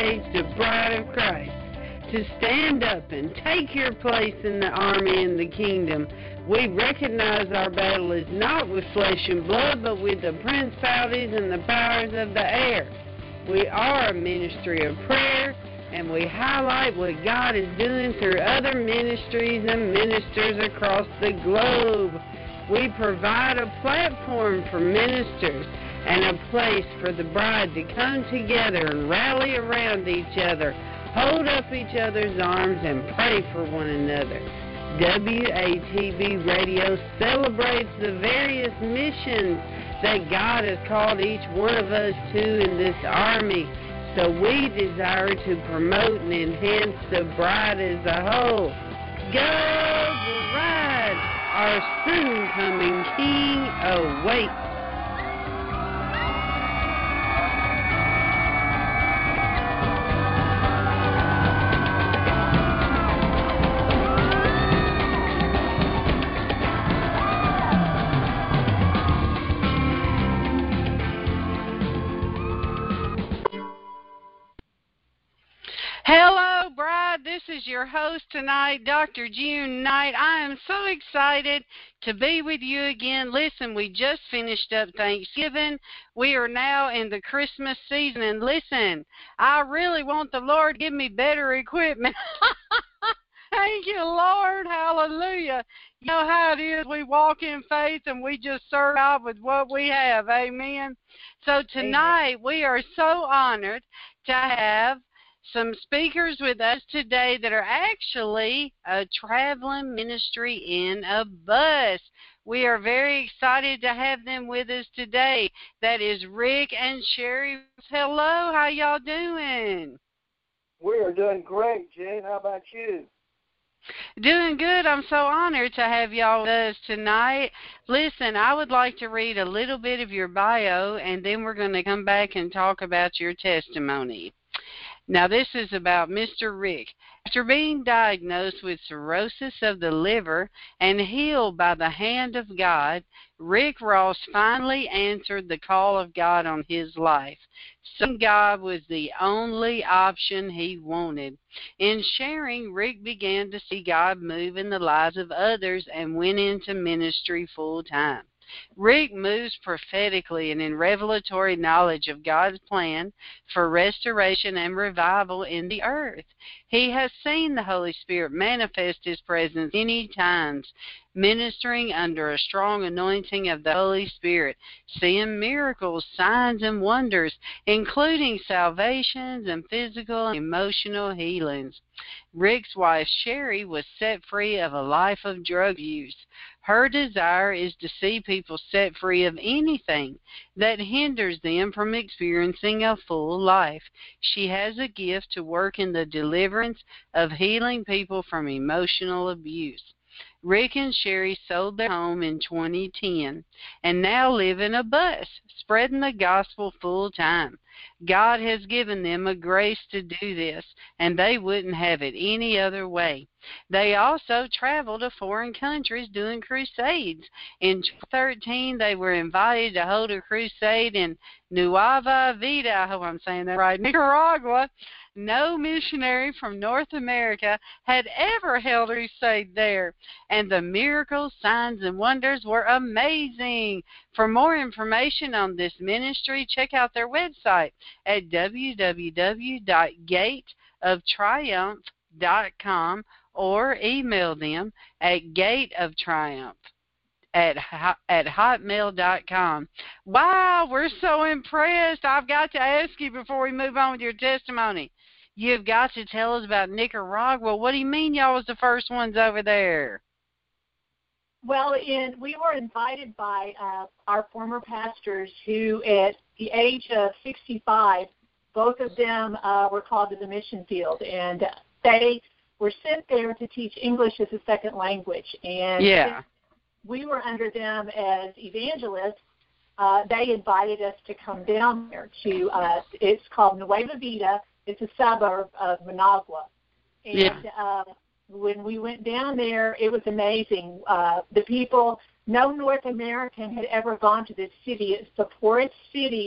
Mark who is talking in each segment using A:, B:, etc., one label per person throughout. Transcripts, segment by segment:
A: engaged bride of Christ to stand up and take your place in the army and the kingdom. We recognize our battle is not with flesh and blood, but with the principalities and the powers of the air. We are a ministry of prayer, and we highlight what God is doing through other ministries and ministers across the globe. We provide a platform for ministers and a place for the bride to come together and rally around each other, hold up each other's arms, and pray for one another. WATB Radio celebrates the various missions that God has called each one of us to in this army. So we desire to promote and enhance the bride as a whole. Go bride! Our soon-coming King awaits. Hello, bride. This is your host tonight, Dr. June Knight. I am so excited to be with you again. Listen, we just finished up Thanksgiving. We are now in the Christmas season. And listen, I really want the Lord to give me better equipment. Thank you, Lord. Hallelujah. You know how it is. We walk in faith and we just serve God with what we have. Amen. So tonight we are so honored to have some speakers with us today that are actually a traveling ministry in a bus. We are very excited to have them with us today. That is Rick and Sherry. Hello, how y'all doing?
B: We are doing great, Jane. How about you?
A: Doing good. I'm so honored to have y'all with us tonight. Listen, I would like to read a little bit of your bio, and then we're going to come back and talk about your testimony. Now, this is about Mr. Rick. After being diagnosed with cirrhosis of the liver and healed by the hand of God, Rick Ross finally answered the call of God on his life. Serving God was the only option he wanted. In sharing, Rick began to see God move in the lives of others and went into ministry full time. Rick moves prophetically and in revelatory knowledge of God's plan for restoration and revival in the earth. He has seen the Holy Spirit manifest His presence many times, ministering under a strong anointing of the Holy Spirit, seeing miracles, signs, and wonders, including salvations and physical and emotional healings. Rick's wife, Sherry, was set free of a life of drug use. Her desire is to see people set free of anything that hinders them from experiencing a full life. She has a gift to work in the deliverance of healing people from emotional abuse. Rick and Sherry sold their home in 2010 and now live in a bus, spreading the gospel full time. God has given them a grace to do this, and they wouldn't have it any other way. They also travel to foreign countries doing crusades. In 2013, they were invited to hold a crusade in Nueva Vida, I hope I'm saying that right, Nicaragua. No missionary from North America had ever held a crusade there, and the miracles, signs, and wonders were amazing. For more information on this ministry, check out their website at www.gateoftriumph.com or email them at gateoftriumph@hotmail.com. Wow, we're so impressed. I've got to ask you before we move on with your testimony. You've got to tell us about Nicaragua. What do you mean y'all was the first ones over there?
C: Well, we were invited by our former pastors who, at the age of 65, both of them were called to the mission field, and they were sent there to teach English as a second language. And
A: yeah,
C: we were under them as evangelists. They invited us to come down there to, it's called Nueva Vida. It's a suburb of Managua. And when we went down there, it was amazing. The people, no North American had ever gone to this city. It's the poorest city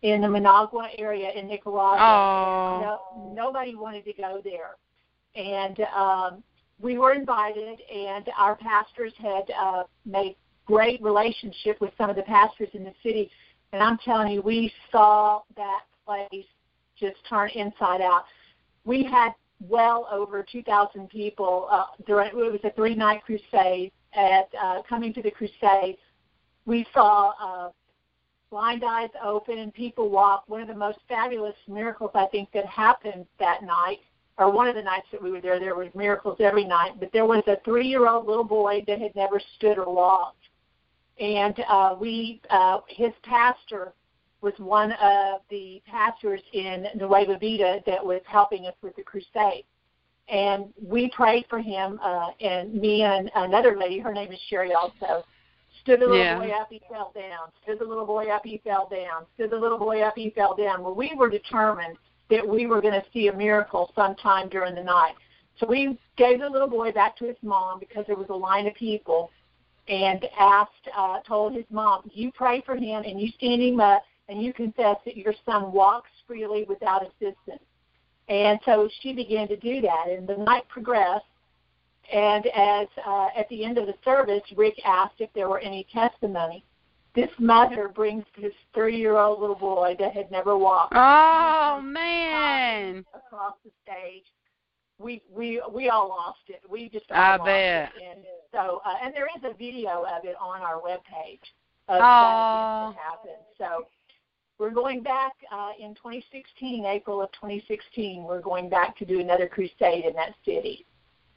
C: in the Managua area in Nicaragua.
A: Oh.
C: Nobody wanted to go there. And we were invited, and our pastors had made great relationship with some of the pastors in the city. And I'm telling you, we saw that place just turn inside out. We had well over 2,000 people during. It was a 3-night crusade. Coming to the crusade, we saw blind eyes open, people walk. One of the most fabulous miracles, I think, that happened that night, or one of the nights that we were there were miracles every night, but there was a 3-year-old little boy that had never stood or walked. And his pastor was one of the pastors in Nueva Vida that was helping us with the crusade. And we prayed for him, and me and another lady, her name is Sherry also, stood the little boy up, he fell down. Stood the little boy up, he fell down. Stood the little boy up, he fell down. Well, we were determined that we were going to see a miracle sometime during the night. So we gave the little boy back to his mom because there was a line of people, and told his mom, you pray for him and you stand him up and you confess that your son walks freely without assistance. And so she began to do that, and the night progressed. And as at the end of the service, Rick asked if there were any testimony. This mother brings this 3-year-old little boy that had never walked.
A: Oh, man!
C: Across the stage. We all lost it. We just all
A: I
C: lost
A: bet.
C: it. And so, and there is a video of it on our webpage of that event that happened. So we're going back in 2016, April of 2016. We're going back to do another crusade in that city.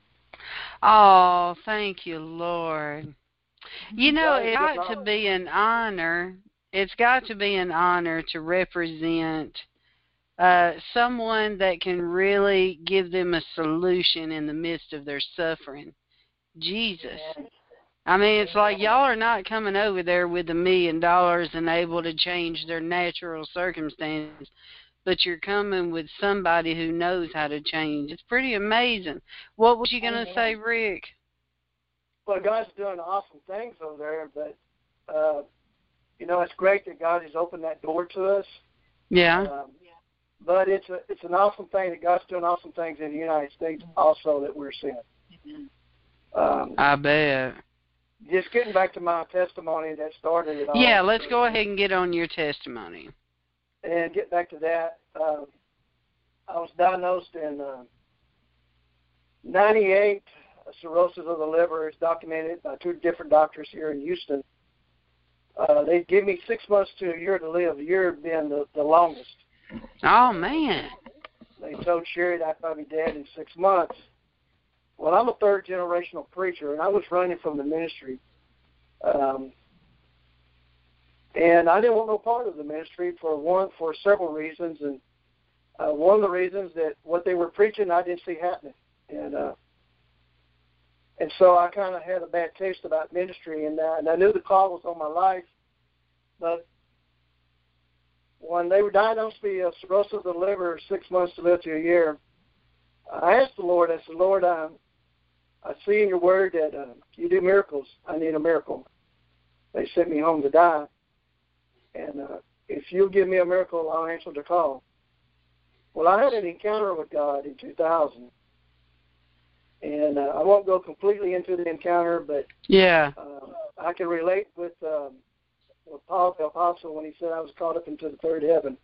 A: Oh, thank you, Lord. You know, it's got to be an honor. It's got to be an honor to represent someone that can really give them a solution in the midst of their suffering. Jesus. I mean, it's like y'all are not coming over there with $1 million and able to change their natural circumstances, but you're coming with somebody who knows how to change. It's pretty amazing. What was you going to say, Rick?
B: Well, God's doing awesome things over there, but, it's great that God has opened that door to us.
A: Yeah.
B: But it's an awesome thing that God's doing awesome things in the United States also that we're seeing.
A: I bet.
B: Just getting back to my testimony that started it all.
A: Yeah, let's go ahead and get on your testimony.
B: And get back to that, I was diagnosed in 98. Cirrhosis of the liver is documented by 2 different doctors here in Houston. They give me 6 months to a year to live, a year being the longest.
A: Oh, man.
B: They told Sherry that I'd probably be dead in 6 months. Well, I'm a 3rd-generational preacher, and I was running from the ministry. And I didn't want no part of the ministry for several reasons. And one of the reasons that what they were preaching, I didn't see happening. And so I kind of had a bad taste about ministry, and I knew the call was on my life. But when they were diagnosed with cirrhosis of the liver, 6 months to live to a year, I asked the Lord, I said, Lord, I see in your word that you do miracles. I need a miracle. They sent me home to die. And if you'll give me a miracle, I'll answer the call. Well, I had an encounter with God in 2000. And I won't go completely into the encounter, but I can relate with Paul the Apostle when he said I was caught up into the 3rd heaven.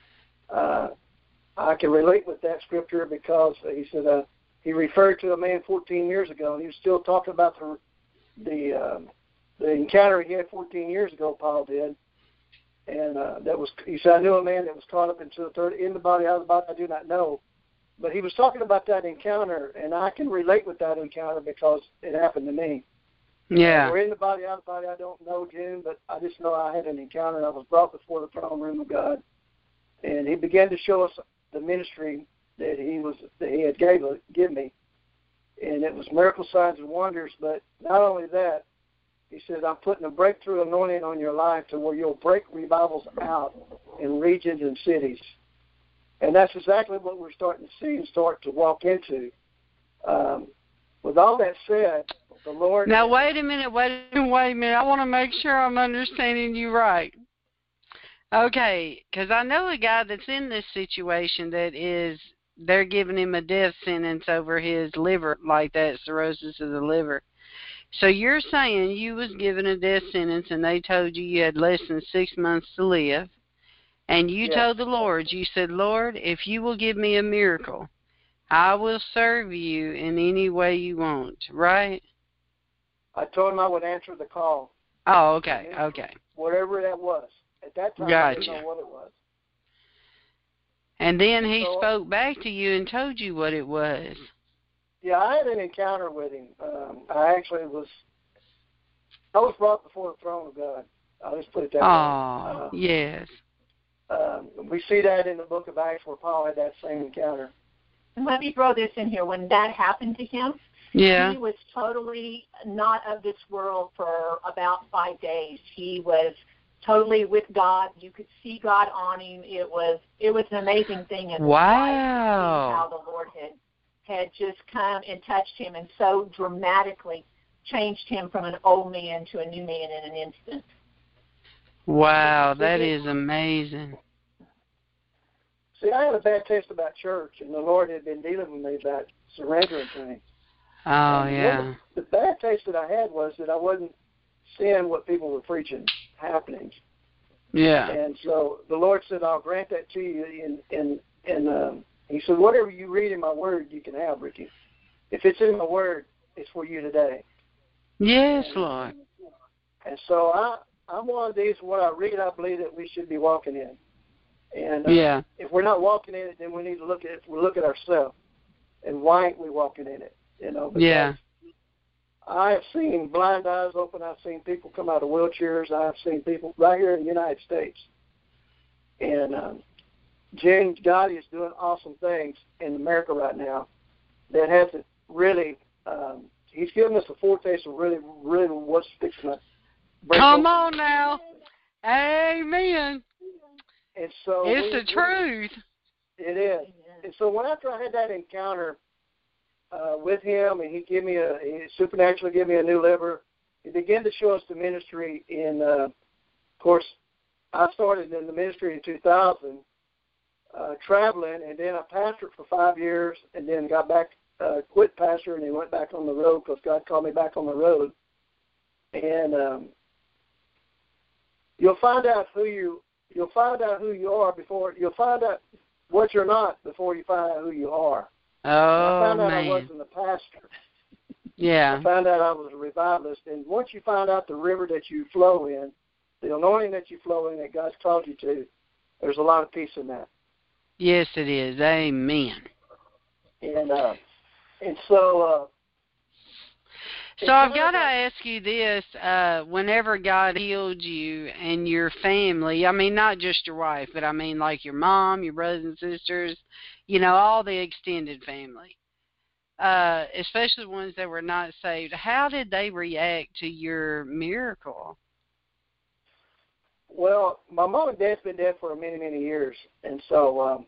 B: I can relate with that scripture because he said he referred to a man 14 years ago, and he was still talking about the encounter he had 14 years ago, Paul did. And he said, I knew a man that was caught up into the 3rd, in the body, out of the body, I do not know. But he was talking about that encounter, and I can relate with that encounter because it happened to me.
A: Yeah.
B: We're in the body, out of the body, I don't know, June, but I just know I had an encounter, and I was brought before the throne room of God. And he began to show us the ministry that he had given me. And it was miracle signs and wonders, but not only that, he said, I'm putting a breakthrough anointing on your life to where you'll break revivals out in regions and cities. And that's exactly what we're starting to see and start to walk into. With all that said, the Lord...
A: Now, wait a minute. I want to make sure I'm understanding you right. Okay, because I know a guy that's in this situation they're giving him a death sentence over his liver, like that, cirrhosis of the liver. So you're saying you was given a death sentence and they told you had less than 6 months to live, and you told the Lord, you said, Lord, if you will give me a miracle, I will serve you in any way you want, right?
B: I told him I would answer the call.
A: Oh, okay, okay.
B: Whatever that was. At that time, I didn't know what it was.
A: And then he spoke back to you and told you what it was.
B: Yeah, I had an encounter with him. I was brought before the throne of God. I'll just put it that way.
A: Yes.
B: We see that in the book of Acts where Paul had that same encounter.
C: And let me throw this in here. When that happened to him, he was totally not of this world for about 5 days. He was totally with God. You could see God on him. It was an amazing thing in his life to see how the Lord had just come and touched him and so dramatically changed him from an old man to a new man in an instant.
A: Wow, that is amazing.
B: See, I had a bad taste about church, and the Lord had been dealing with me about surrendering to Him.
A: Oh, yeah.
B: The bad taste that I had was that I wasn't seeing what people were preaching happening.
A: Yeah.
B: And so the Lord said, I'll grant that to you. And He said, whatever you read in my word, you can have, Ricky. If it's in my word, it's for you today.
A: Yes, Lord.
B: And so I'm one of these, what I read, I believe that we should be walking in. And if we're not walking in it, then we need to look at ourselves. And why ain't we walking in it? You know, because I have seen blind eyes open. I've seen people come out of wheelchairs. I've seen people right here in the United States. And James, God is doing awesome things in America right now that hasn't really, He's given us a foretaste of really what's fixing to break
A: Come on now. Amen.
B: And so
A: it's the truth.
B: It is. And so after I had that encounter with Him, and He supernaturally gave me a new liver, He began to show us the ministry. And of course, I started in the ministry in 2000, traveling, and then I pastored for 5 years, and then got back, quit pastoring, and went back on the road because God called me back on the road. And you'll find out who you are before you'll find out what you're not before you find out who you are.
A: Oh,
B: I found out
A: man.
B: I wasn't a pastor.
A: Yeah.
B: I found out I was a revivalist. And once you find out the river that you flow in, the anointing that you flow in that God's called you to, there's a lot of peace in that.
A: Yes, it is. Amen.
B: And so
A: I've got to ask you this, whenever God healed you and your family, I mean, not just your wife, but I mean like your mom, your brothers and sisters, you know, all the extended family, especially ones that were not saved, how did they react to your miracle?
B: Well, my mom and dad's been dead for many, many years, and so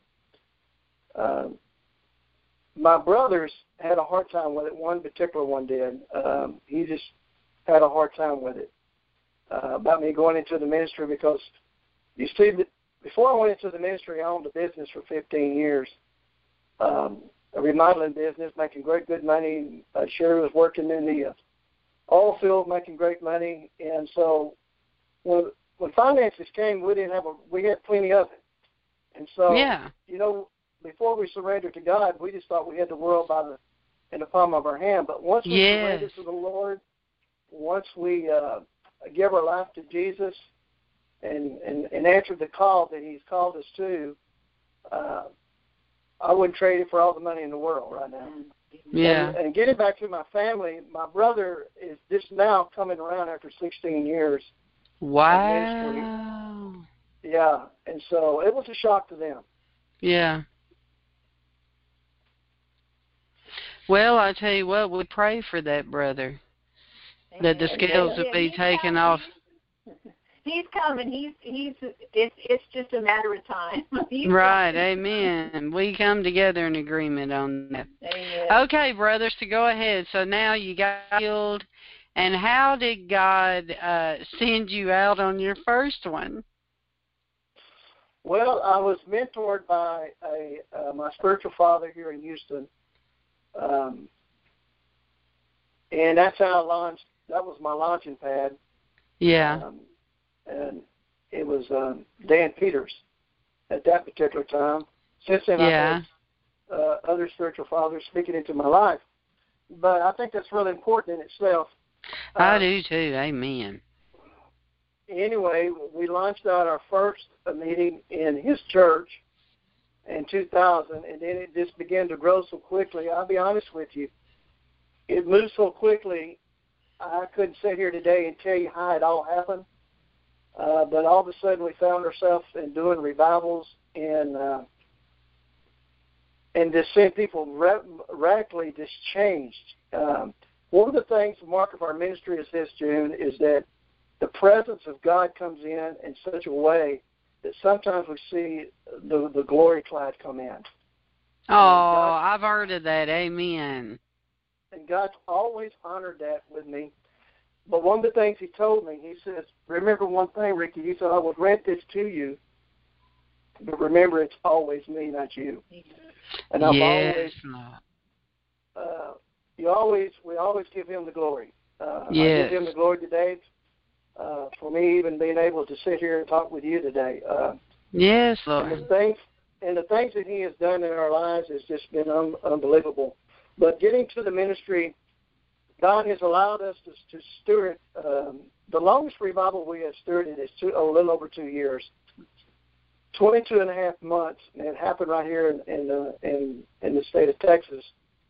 B: my brothers had a hard time with it. One particular one did. He just had a hard time with it about me going into the ministry because, you see, before I went into the ministry, I owned a business for 15 years, a remodeling business, making good money. Sherry was working in the oil field, making great money, and so when finances came, we had plenty of it, and so you know. Before we surrendered to God, we just thought we had the world in the palm of our hand. But once we surrendered to the Lord, once we give our life to Jesus and answered the call that He's called us to, I wouldn't trade it for all the money in the world right now.
A: Yeah.
B: And getting back to my family, my brother is just now coming around after 16 years.
A: Wow.
B: Yeah, and so it was a shock to them.
A: Yeah. Well, I tell you what, we pray for that brother, that the scales will be taken off.
C: He's coming. It's just a matter of time.
A: Right, amen. We come together in agreement on that.
C: Amen.
A: Okay, brothers, so go ahead. So now you got healed, and how did God send you out on your first one?
B: Well, I was mentored by my spiritual father here in Houston, and that's how I launched. That was my launching pad.
A: Yeah.
B: And it was Dan Peters at that particular time. Since then,
A: Yeah.
B: I've had other spiritual fathers speaking into my life. But I think that's really important in itself.
A: I do too. Amen.
B: Anyway, we launched out our first meeting in his church in 2000, and then it just began to grow so quickly. I'll be honest with you. It moved so quickly, I couldn't sit here today and tell you how it all happened. But all of a sudden, we found ourselves in doing revivals and just seeing people radically just changed. One of the things, the mark of our ministry is this, June, is that the presence of God comes in such a way that sometimes we see the glory cloud come in.
A: Oh, I've heard of that. Amen.
B: And God's always honored that with me. But one of the things he told me, he says, remember one thing, Ricky, he said, I will grant this to you, but remember it's always me, not you. And I've we always give him the glory.
A: Yes.
B: I give him the glory today for me even being able to sit here and talk with you today.
A: Yes, Lord.
B: And the things that he has done in our lives has just been unbelievable. But getting to the ministry, God has allowed us to steward. The longest revival we have stewarded is a little over 2 years, 22 and a half months, and it happened right here in the state of Texas,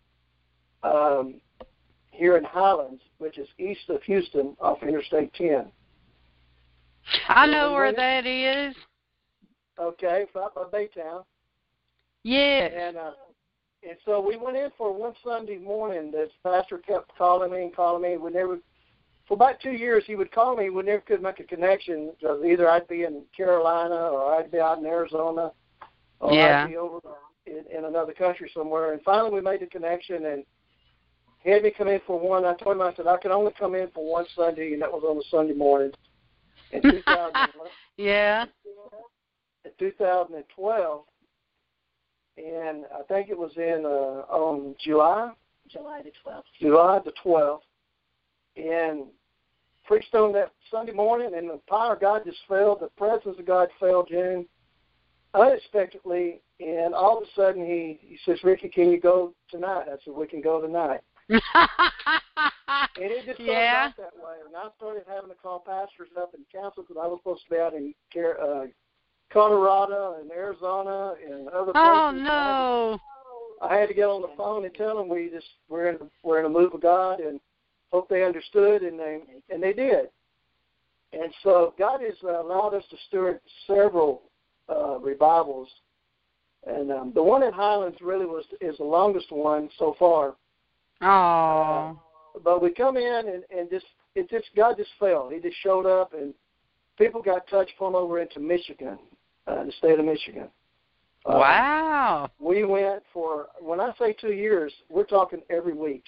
B: here in Highlands, which is east of Houston off Interstate 10.
A: I know where that is.
B: Okay, right by Baytown.
A: Yes.
B: And so we went in for one Sunday morning. This pastor kept calling me. We never, for about 2 years, he would call me. We never could make a connection. Because either I'd be in Carolina or I'd be out in Arizona or I'd be over in another country somewhere. And finally we made the connection, and he had me come in for one. I told him, I said, I could only come in for one Sunday, and that was on a Sunday morning in 2011.
A: Yeah.
B: In 2012. And I think it was on July the 12th. And preached on that Sunday morning, and the power of God just fell. The presence of God fell, June, unexpectedly. And all of a sudden, he says, Ricky, can you go tonight? I said, we can go tonight. And it just started out that way. And I started having to call pastors up and counsel because I was supposed to be out in Colorado and Arizona and other places.
A: Oh no!
B: I had to get on the phone and tell them we're in a move of God, and hope they understood, and they did. And so God has allowed us to steward several revivals, and the one in Highlands really is the longest one so far.
A: Oh.
B: But we come in and God just fell. He just showed up, and people got touched from over into Michigan. The state of Michigan.
A: Wow.
B: We went for, when I say 2 years, we're talking every week.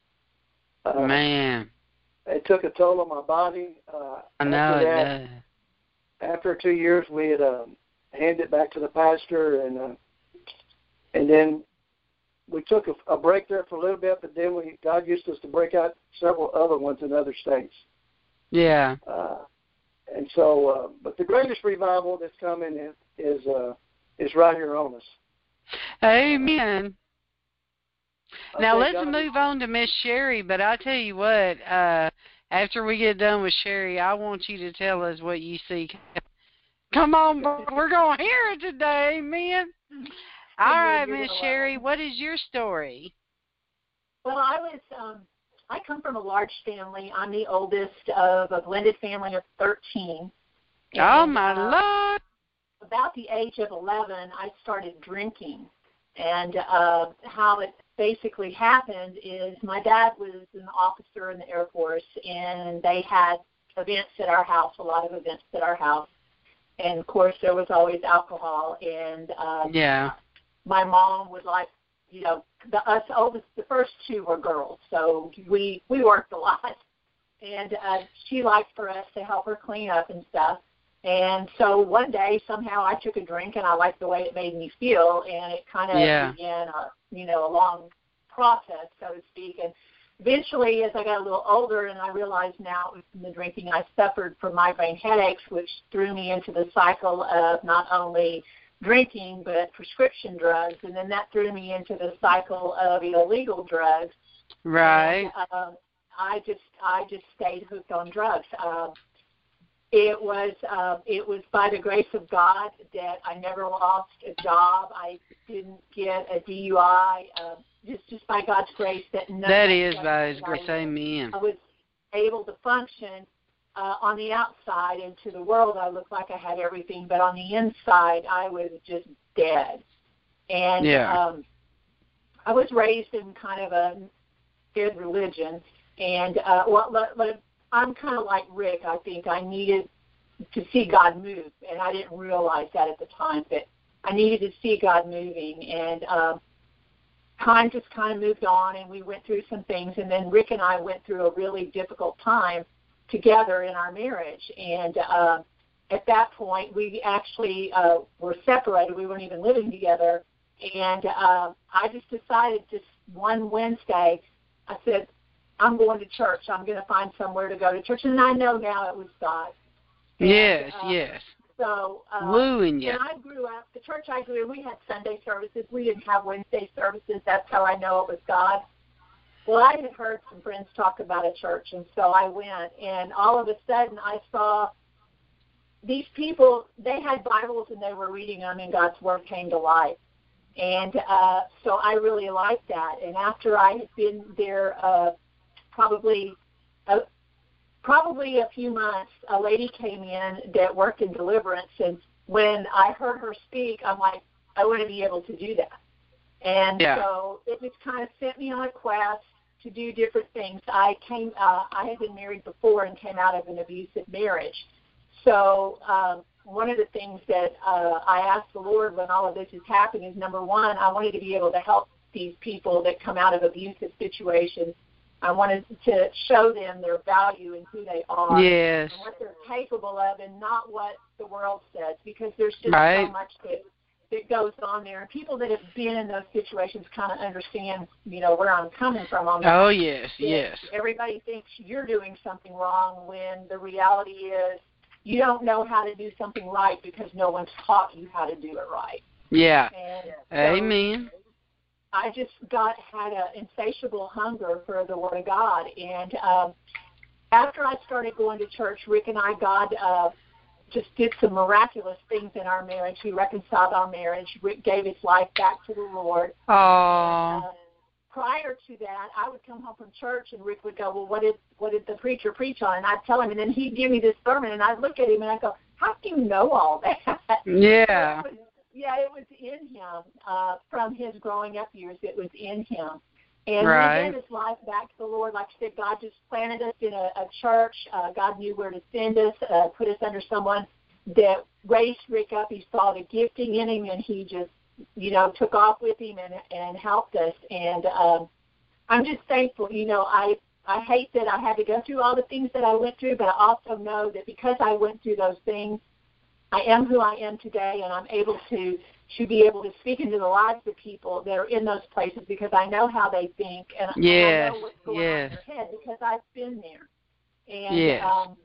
A: Man.
B: It took a toll on my body.
A: I know it does.
B: After 2 years, we had handed it back to the pastor, and then we took a break there for a little bit, but then God used us to break out several other ones in other states.
A: Yeah.
B: And so, but the greatest revival that's coming is right here on us.
A: Amen. Now let's move on to Miss Sherry. But I tell you what, after we get done with Sherry, I want you to tell us what you see. Come on, we're going to hear it today. Amen. All right, Miss Sherry, what is your story?
C: Well, I come from a large family. I'm the oldest of a blended family of 13.
A: Oh, my Lord.
C: About the age of 11, I started drinking. And how it basically happened is my dad was an officer in the Air Force, and they had events at our house, a lot of events at our house. And, of course, there was always alcohol. And my mom would like, us oldest, the first two were girls, so we worked a lot. And she liked for us to help her clean up and stuff. And so one day, somehow, I took a drink, and I liked the way it made me feel, and it kind of began a long process, so to speak. And eventually, as I got a little older, and I realized now it was from the drinking, I suffered from migraine headaches, which threw me into the cycle of not only drinking but prescription drugs, and then that threw me into the cycle of illegal drugs.
A: Right.
C: And, I just stayed hooked on drugs. It was by the grace of God that I never lost a job. I didn't get a DUI. Just by God's grace
A: that is by His grace. Amen.
C: I was able to function on the outside, and to the world I looked like I had everything, but on the inside I was just dead. And I was raised in kind of a good religion, and I'm kind of like Rick. I think I needed to see God move, and I didn't realize that at the time, but I needed to see God moving, and time just kind of moved on, and we went through some things, and then Rick and I went through a really difficult time together in our marriage, and at that point we actually were separated. We weren't even living together, and I just decided just one Wednesday, I said, I'm going to church. I'm going to find somewhere to go to church. And I know now it was God. And,
A: yes.
C: So,
A: wooing you.
C: When I grew up, the church I grew in, we had Sunday services. We didn't have Wednesday services. That's how I know it was God. Well, I had heard some friends talk about a church, and so I went. And all of a sudden, I saw these people, they had Bibles, and they were reading them, and God's Word came to life. And so I really liked that. And after I had been there probably a few months, a lady came in that worked in deliverance, and when I heard her speak, I'm like, I want to be able to do that. And so it just kind of sent me on a quest to do different things. I had been married before and came out of an abusive marriage. So one of the things that I asked the Lord when all of this is happening is, number one, I wanted to be able to help these people that come out of abusive situations. I wanted to show them their value and who they are,
A: yes,
C: and what they're capable of, and not what the world says, because there's just so much that goes on there. And people that have been in those situations kind of understand, where I'm coming from on that.
A: Oh, yes, yes.
C: Everybody thinks you're doing something wrong when the reality is you don't know how to do something right because no one's taught you how to do it right.
A: Yeah.
C: And
A: amen.
C: I just had an insatiable hunger for the Word of God. And after I started going to church, Rick and I, God just did some miraculous things in our marriage. We reconciled our marriage. Rick gave his life back to the Lord.
A: Oh.
C: Prior to that, I would come home from church, and Rick would go, well, what did the preacher preach on? And I'd tell him, and then he'd give me this sermon, and I'd look at him, and I'd go, how do you know all that?
A: Yeah.
C: It was in him. From his growing up years, it was in him. And
A: right.
C: He gave his life back to the Lord. Like I said, God just planted us in a church. God knew where to send us, put us under someone that raised Rick up. He saw the gifting in him, and he just, took off with him and helped us. And I'm just thankful. I hate that I had to go through all the things that I went through, but I also know that because I went through those things, I am who I am today, and I'm able to be able to speak into the lives of people that are in those places because I know how they think, and I know what's going on in their head because I've been there. And,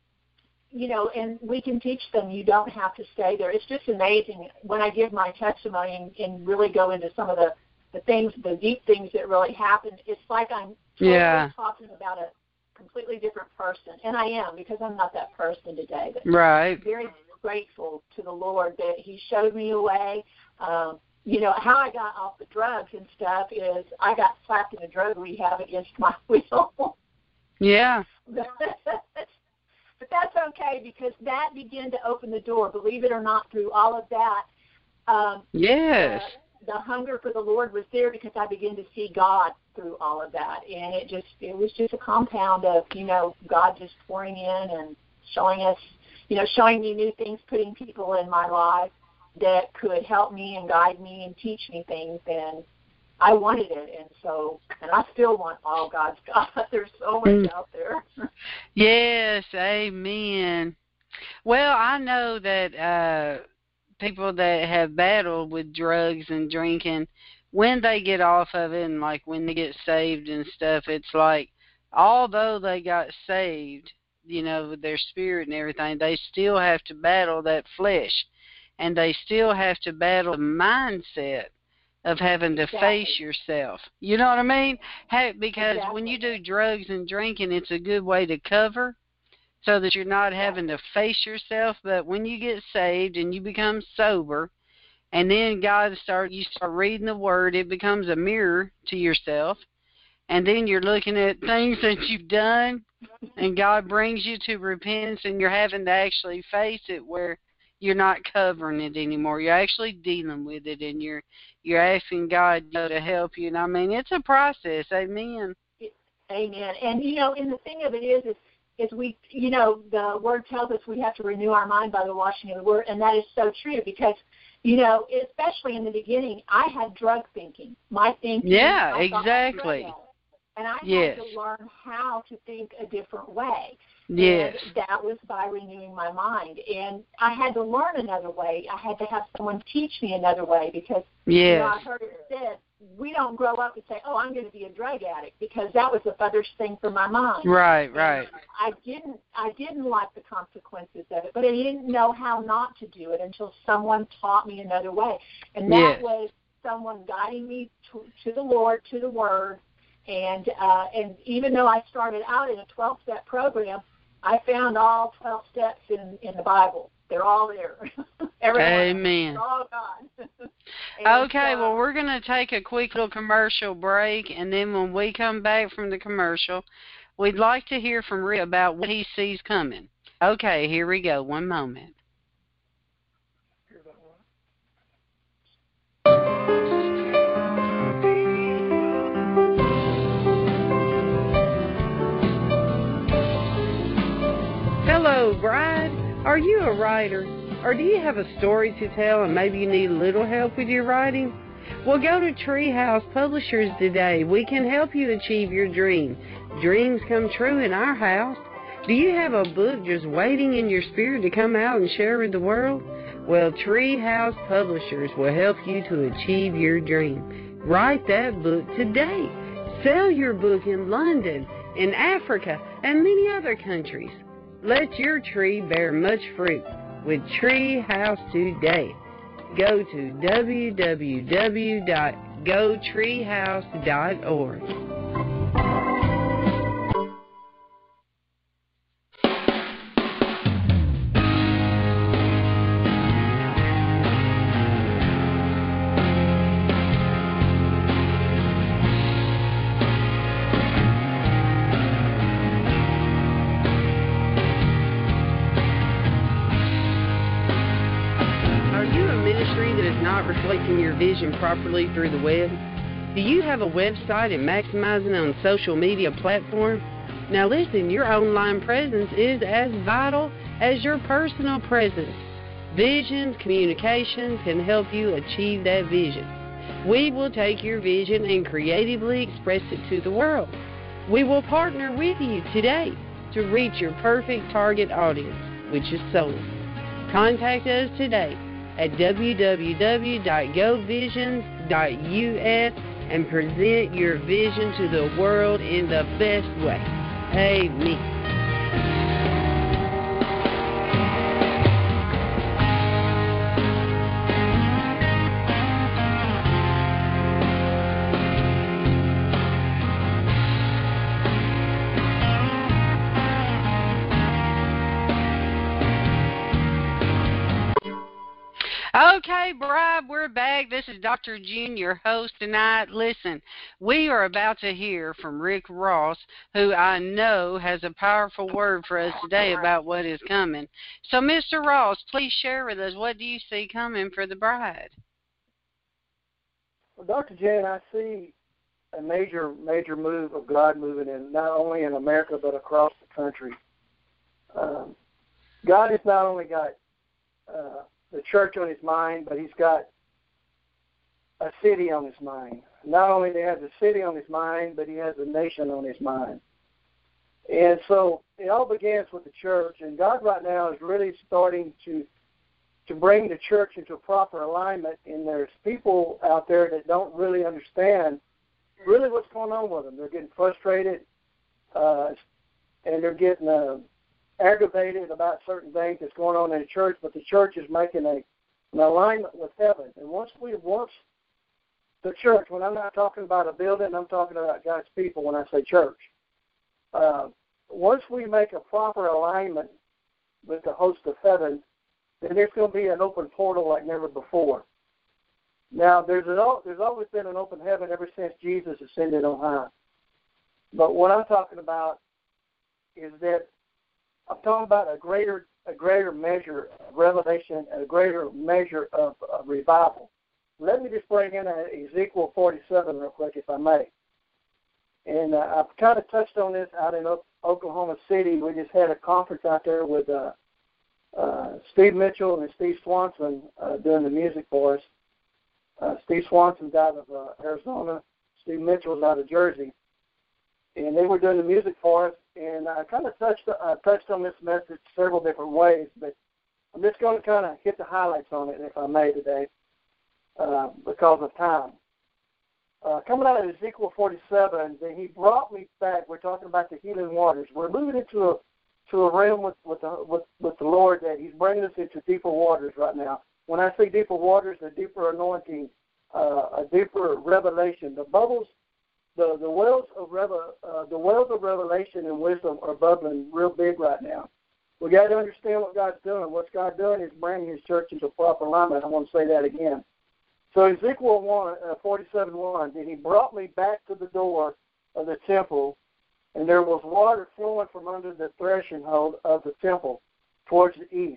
C: and we can teach them you don't have to stay there. It's just amazing when I give my testimony and really go into some of the things, the deep things that really happened. It's like I'm talking about a completely different person, and I am because I'm not that person today. But
A: right.
C: Very grateful to the Lord that He showed me a way. How I got off the drugs and stuff is I got slapped in a drug rehab against my will.
A: Yeah.
C: But that's okay because that began to open the door. Believe it or not, through all of that.
A: Yes.
C: The hunger for the Lord was there because I began to see God through all of that, and it was just a compound of God just pouring in and showing us. Showing me new things, putting people in my life that could help me and guide me and teach me things, and I wanted it, and I still want all God's God. There's so much out there.
A: Yes, amen. Well, I know that people that have battled with drugs and drinking, when they get off of it and like when they get saved and stuff, it's like although they got saved, with their spirit and everything, they still have to battle that flesh, and they still have to battle the mindset of having to face yourself. You know what I mean? Because when you do drugs and drinking, it's a good way to cover so that you're not having to face yourself. But when you get saved and you become sober, and then you start reading the Word, it becomes a mirror to yourself. And then you're looking at things that you've done, and God brings you to repentance, and you're having to actually face it where you're not covering it anymore. You're actually dealing with it, and you're asking God to help you. And I mean, it's a process. Amen.
C: Amen. And and the thing of it is we, the Word tells us we have to renew our mind by the washing of the Word, and that is so true because, especially in the beginning, I had drug thinking. My thinking.
A: Yeah, exactly.
C: And I had to learn how to think a different way.
A: Yes.
C: And that was by renewing my mind. And I had to learn another way. I had to have someone teach me another way because I heard it said, we don't grow up and say, oh, I'm going to be a drug addict, because that was the furthest thing from my mind.
A: Right.
C: I didn't like the consequences of it, but I didn't know how not to do it until someone taught me another way. And that was someone guiding me to the Lord, to the Word. And even though I started out in a 12-step program, I found all 12 steps in the Bible. They're all there.
A: Amen.
C: They're all gone.
A: Okay, well, we're going to take a quick little commercial break, and then when we come back from the commercial, we'd like to hear from Rick about what he sees coming. Okay, here we go. One moment. Hello, Bride. Are you a writer? Or do you have a story to tell and maybe you need a little help with your writing? Well, go to Treehouse Publishers today. We can help you achieve your dream. Dreams come true in our house. Do you have a book just waiting in your spirit to come out and share with the world? Well, Treehouse Publishers will help you to achieve your dream. Write that book today. Sell your book in London, in Africa, and many other countries. Let your tree bear much fruit with Treehouse today. Go to www.gotreehouse.org. Reflecting your vision properly through the web? Do you have a website and maximizing on social media platform? Now listen, your online presence is as vital as your personal presence. Visions Communications can help you achieve that vision. We will take your vision and creatively express it to the world. We will partner with you today to reach your perfect target audience, which is souls. Contact us today at www.govisions.us and present your vision to the world in the best way. Amen. Okay, Bride, we're back. This is Dr. June, your host tonight. Listen, we are about to hear from Rick Ross, who I know has a powerful word for us today about what is coming. So, Mr. Ross, please share with us, what do you see coming for the bride?
B: Well, Dr. June, I see a major move of God moving in, not only in America, but across the country. God has not only got the church on his mind, but he's got a city on his mind. Not only does he have the city on his mind, but he has the nation on his mind. And so it all begins with the church, and God right now is really starting to bring the church into proper alignment, and there's people out there that don't really understand really what's going on with them. They're getting frustrated, and they're getting aggravated about certain things that's going on in the church, but the church is making an alignment with heaven. And once the church, when I'm not talking about a building, I'm talking about God's people when I say church. Once we make a proper alignment with the host of heaven, then there's going to be an open portal like never before. Now, there's always been an open heaven ever since Jesus ascended on high. But what I'm talking about is that I'm talking about a greater measure of revelation, a greater measure of revival. Let me just bring in Ezekiel 47 real quick, if I may. And I've kind of touched on this out in Oklahoma City. We just had a conference out there with Steve Mitchell and Steve Swanson doing the music for us. Steve Swanson's out of Arizona. Steve Mitchell's out of Jersey. And they were doing the music for us. And I kind of touched on this message several different ways, but I'm just going to kind of hit the highlights on it, if I may, today, because of time. Coming out of Ezekiel 47, then he brought me back. We're talking about the healing waters. We're moving into a realm with the Lord that he's bringing us into deeper waters right now. When I say deeper waters, a deeper anointing, a deeper revelation. The bubbles, the wells of revelation and wisdom are bubbling real big right now. We got to understand what God's doing. What God's doing is bringing his church into proper alignment. I want to say that again. So Ezekiel 47:1, then he brought me back to the door of the temple, and there was water flowing from under the threshing hole of the temple towards the east.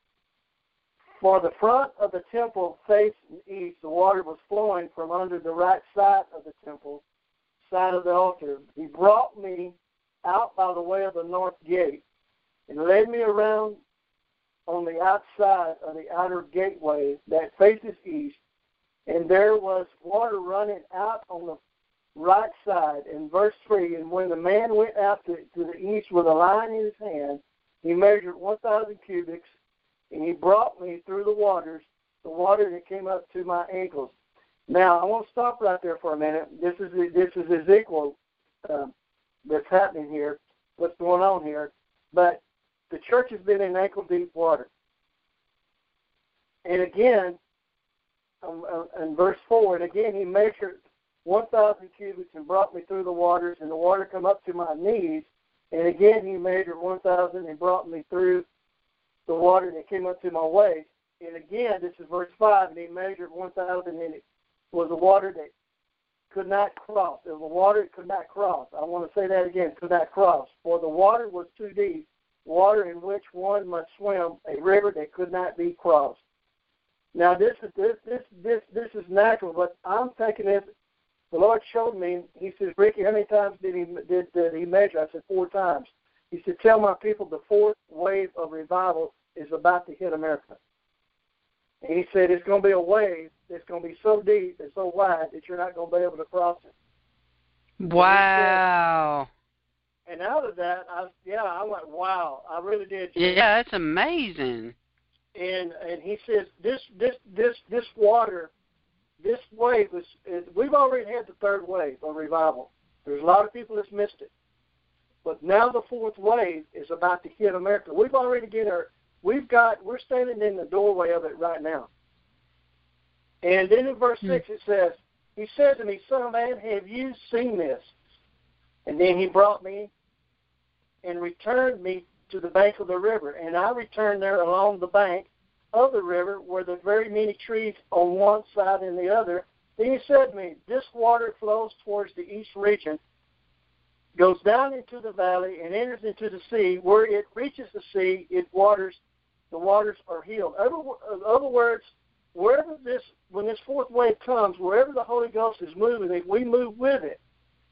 B: For the front of the temple facing east, the water was flowing from under the right side of the temple, side of the altar. He brought me out by the way of the north gate and led me around on the outside of the outer gateway that faces east, and there was water running out on the right side. In verse 3, and when the man went out to the east with a line in his hand, he measured 1,000 cubits, and he brought me through the water that came up to my ankles. Now, I want to stop right there for a minute. This is Ezekiel that's happening here, what's going on here. But the church has been in ankle-deep water. And again, in verse 4, and again he measured 1,000 cubits and brought me through the waters, and the water come up to my knees. And again he measured 1,000 and brought me through the water that came up to my waist. And again, this is verse 5, and he measured 1,000, and it was a water that could not cross. It was a water that could not cross. I want to say that again, could not cross. For the water was too deep, water in which one must swim, a river that could not be crossed. Now, this is natural, but I'm thinking this. The Lord showed me. He says, Ricky, how many times did he measure? I said 4 times. He said, tell my people the 4th wave of revival is about to hit America. And he said it's going to be a wave that's going to be so deep and so wide that you're not going to be able to cross it.
A: Wow.
B: And out of that, I went, wow, I really did.
A: Yeah, that's amazing.
B: And he says this water, this wave is we've already had the 3rd wave of revival. There's a lot of people that's missed it, but now the 4th wave is about to hit America. We've already we're standing in the doorway of it right now. And then in verse 6 it says, he said to me, Son of man, have you seen this? And then he brought me and returned me to the bank of the river. And I returned there along the bank of the river where there were very many trees on one side and the other. Then he said to me, this water flows towards the east region, goes down into the valley and enters into the sea. Where it reaches the sea, the waters are healed. In other words, when this 4th wave comes, wherever the Holy Ghost is moving, we move with it.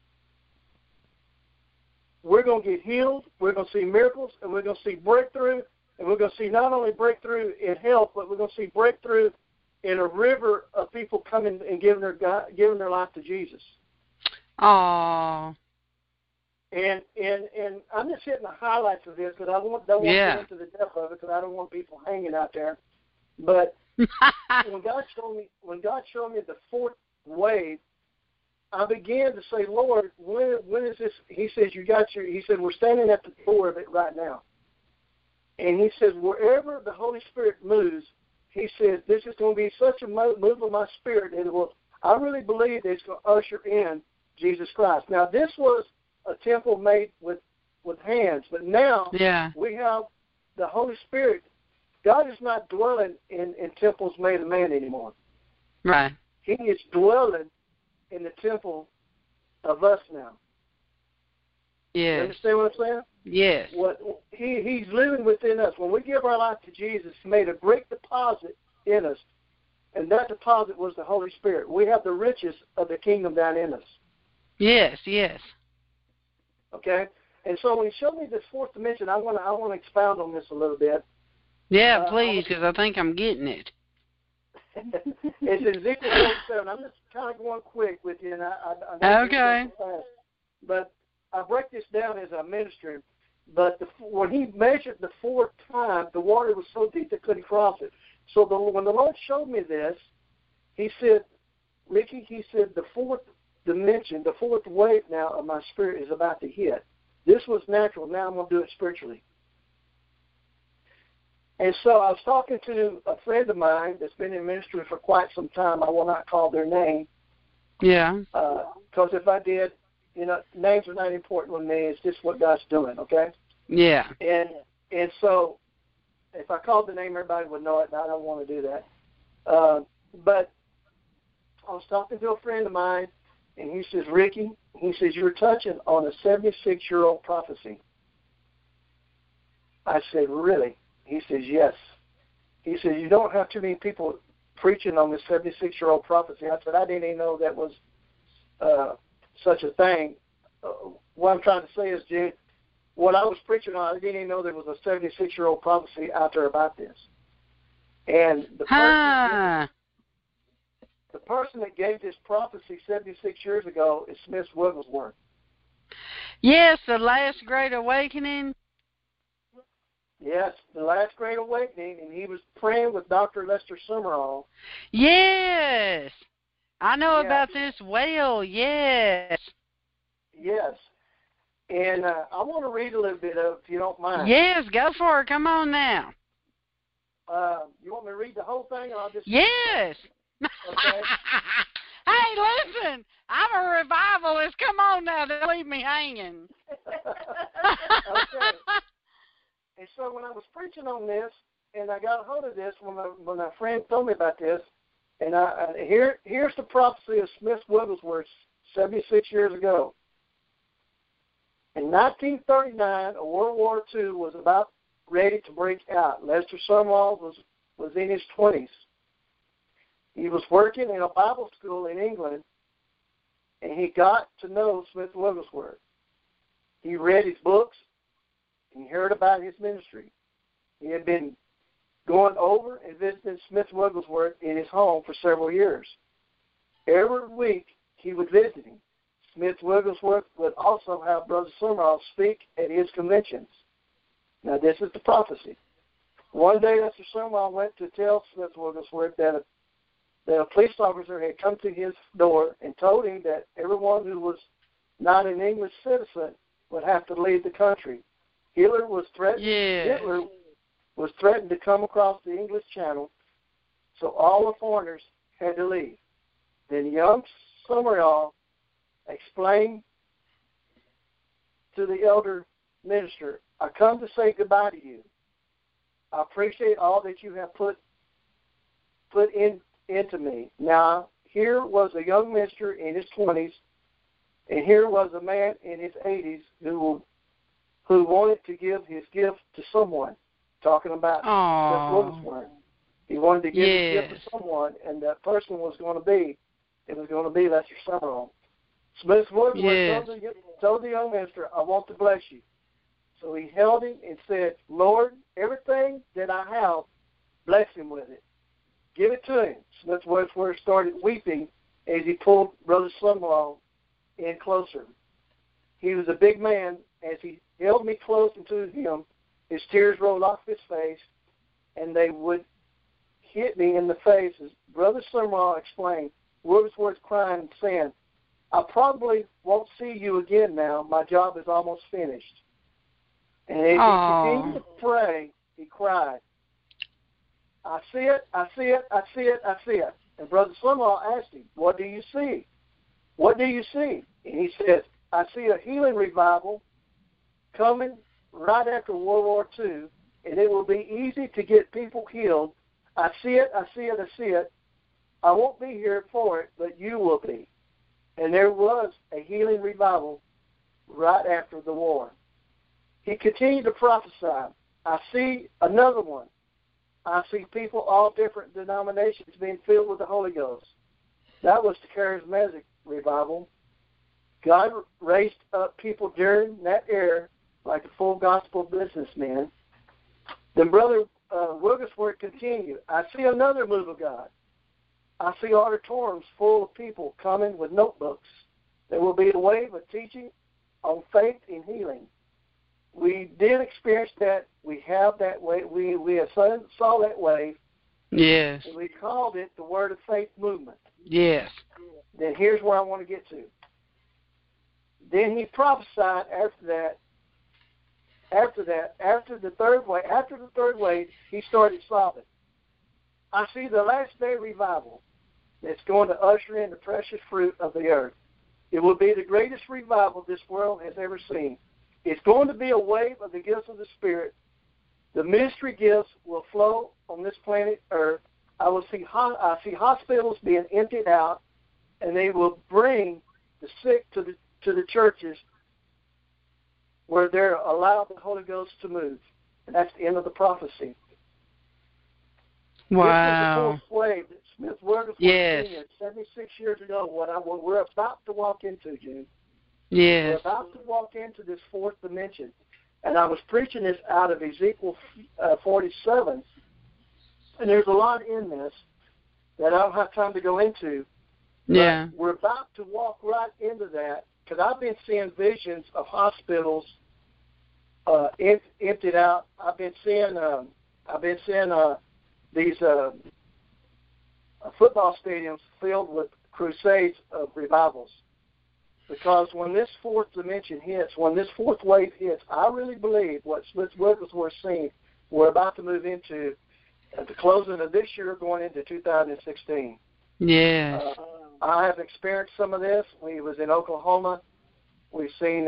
B: We're going to get healed, we're going to see miracles, and we're going to see breakthrough, and we're going to see not only breakthrough in health, but we're going to see breakthrough in a river of people coming and giving their life to Jesus.
A: Aww.
B: And I'm just hitting the highlights of this because I don't want to get into the depth of it because I don't want people hanging out there. But when God showed me the fourth wave, I began to say, Lord, when is this? He says, he said, we're standing at the door of it right now. And he says, wherever the Holy Spirit moves, he says, this is going to be such a move of my spirit, and I really believe that it's going to usher in Jesus Christ. Now, this was a temple made with hands, but now we have the Holy Spirit. God is not dwelling in temples made of man anymore.
A: Right.
B: He is dwelling in the temple of us now.
A: Yes.
B: You understand what I'm saying?
A: Yes.
B: He's living within us. When we give our life to Jesus, He made a great deposit in us, and that deposit was the Holy Spirit. We have the riches of the kingdom down in us.
A: Yes, yes.
B: Okay? And so when He showed me this fourth dimension, I want to expound on this a little bit.
A: Yeah, please, because I think I'm getting it.
B: It's in Ezekiel 47. I'm just kind of going quick with you, and
A: okay.
B: But I break this down as I minister. But when He measured the fourth time, the water was so deep they couldn't cross it. So when the Lord showed me this, He said, Ricky, He said, the fourth dimension, the fourth wave now of my spirit is about to hit. This was natural. Now I'm going to do it spiritually. And so I was talking to a friend of mine that's been in ministry for quite some time. I will not call their name.
A: Yeah.
B: Because if I did, names are not important with me. It's just what God's doing, okay?
A: Yeah.
B: And so if I called the name, everybody would know it, and I don't want to do that. But I was talking to a friend of mine, and he says, Ricky, he says, you're touching on a 76-year-old prophecy. I said, really? He says, yes. He says, you don't have too many people preaching on this 76-year-old prophecy. I said, I didn't even know that was such a thing. What I'm trying to say is, Jude, what I was preaching on, I didn't even know there was a 76-year-old prophecy out there about this. And the person that gave this prophecy 76 years ago is Smith Wigglesworth.
A: Yes, the last Great Awakening.
B: Yes, the last Great Awakening, and he was praying with Dr. Lester Sumrall.
A: Yes, I know about this well. Yes.
B: Yes, and I want to read a little bit of it, if you don't mind.
A: Yes, go for it. Come on now.
B: You want me to read the whole thing, or I'll just?
A: Yes.
B: Okay.
A: Hey, listen, I'm a revivalist. Come on now, don't leave me hanging.
B: Okay. And so when I was preaching on this, and I got a hold of this when my friend told me about this, and here's the prophecy of Smith Wigglesworth 76 years ago. In 1939, a World War II was about ready to break out. Lester Sumrall was in his 20s. He was working in a Bible school in England, and he got to know Smith Wigglesworth. He read his books. He heard about his ministry. He had been going over and visiting Smith Wigglesworth in his home for several years. Every week he would visit him. Smith Wigglesworth would also have Brother Sumrall speak at his conventions. Now this is the prophecy. One day Lester Sumrall went to tell Smith Wigglesworth that a police officer had come to his door and told him that everyone who was not an English citizen would have to leave the country. Hitler was threatened to come across the English Channel, so all the foreigners had to leave. Then young Sumrall explained to the elder minister, I come to say goodbye to you. I appreciate all that you have put into me. Now, here was a young minister in his 20s, and here was a man in his 80s who wanted to give his gift to someone, talking about Smith Wigglesworth. He wanted to give his gift to someone, and that person was going to be Lester Sumrall. Smith Wigglesworth told the young minister, I want to bless you. So he held him and said, Lord, everything that I have, bless him with it. Give it to him. Smith Wigglesworth started weeping as he pulled Brother Sumrall in closer. He was a big man. As he held me close into him, his tears rolled off his face, and they would hit me in the face. As Brother Sumrall explained, Wigglesworth crying and saying, I probably won't see you again now. My job is almost finished. And as he continued to pray, he cried, I see it, I see it, I see it, I see it. And Brother Sumrall asked him, what do you see? What do you see? And he said, I see a healing revival coming right after World War II, and it will be easy to get people healed. I see it, I see it, I see it. I won't be here for it, but you will be. And there was a healing revival right after the war. He continued to prophesy. I see another one. I see people, all different denominations, being filled with the Holy Ghost. That was the charismatic revival. God raised up people during that era like the full gospel businessmen. Then Brother Wigglesworth continued, I see another move of God. I see auditoriums full of people coming with notebooks. There will be a wave of teaching on faith and healing. We did experience that. We have that wave. We saw that wave.
A: Yes.
B: And we called it the Word of Faith movement.
A: Yes.
B: Then here's where I want to get to. Then he prophesied after the third wave, he started sobbing. I see the last day revival that's going to usher in the precious fruit of the earth. It will be the greatest revival this world has ever seen. It's going to be a wave of the gifts of the Spirit. The ministry gifts will flow on this planet Earth. I see hospitals being emptied out, and they will bring the sick to the churches where they're allowed the Holy Ghost to move. And that's the end of the prophecy.
A: Wow.
B: This is the fourth wave that Smith Wigglesworth Sr. 76 years ago, what we're about to walk into, June.
A: Yes.
B: We're about to walk into this fourth dimension. And I was preaching this out of Ezekiel 47. And there's a lot in this that I don't have time to go into.
A: Yeah.
B: But we're about to walk right into that, because I've been seeing visions of hospitals emptied out. I've been seeing these football stadiums filled with crusades of revivals. Because when this fourth dimension hits, when this fourth wave hits, I really believe what Smith Wigglesworth seen, we're about to move into at the closing of this year, going into 2016.
A: Yes.
B: I have experienced some of this. We was in Oklahoma. We've seen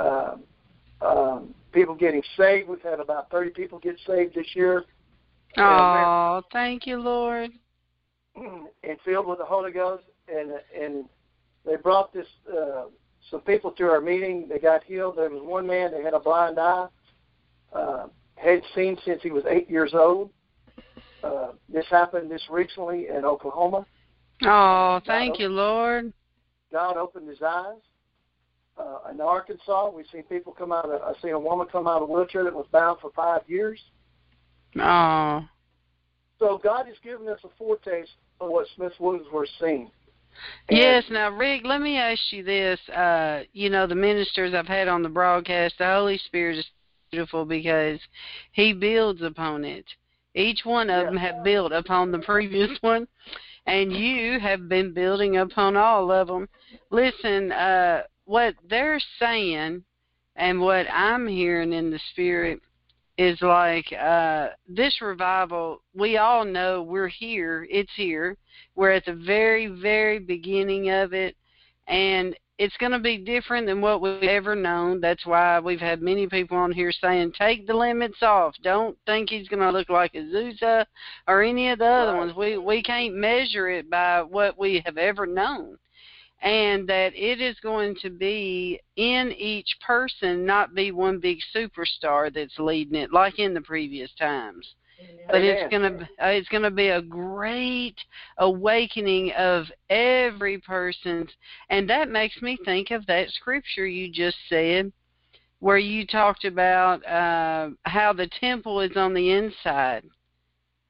B: people getting saved. We've had about 30 people get saved this year.
A: Oh, thank you, Lord.
B: And filled with the Holy Ghost. And they brought this some people to our meeting. They got healed. There was one man that had a blind eye. Had seen since he was 8 years old. This happened this recently in Oklahoma.
A: Oh, thank you, Lord.
B: God opened his eyes. In Arkansas, we've seen people come out of, I've seen a woman come out of a wheelchair that was bound for 5 years.
A: Oh.
B: So God has given us a foretaste of what Smith Wigglesworth's seen.
A: Yes. Now, Rick, let me ask you this. The ministers I've had on the broadcast, the Holy Spirit is beautiful because he builds upon it. Each one of them have built upon the previous one, and you have been building upon all of them. Listen, what they're saying and what I'm hearing in the Spirit is like this revival, we all know we're here. It's here. We're at the very, very beginning of it, and it's going to be different than what we've ever known. That's why we've had many people on here saying, take the limits off. Don't think he's going to look like Azusa or any of the other ones. We can't measure it by what we have ever known. And that it is going to be in each person, not be one big superstar that's leading it like in the previous times. But it's gonna be a great awakening of every person's, and that makes me think of that scripture you just said, where you talked about how the temple is on the inside,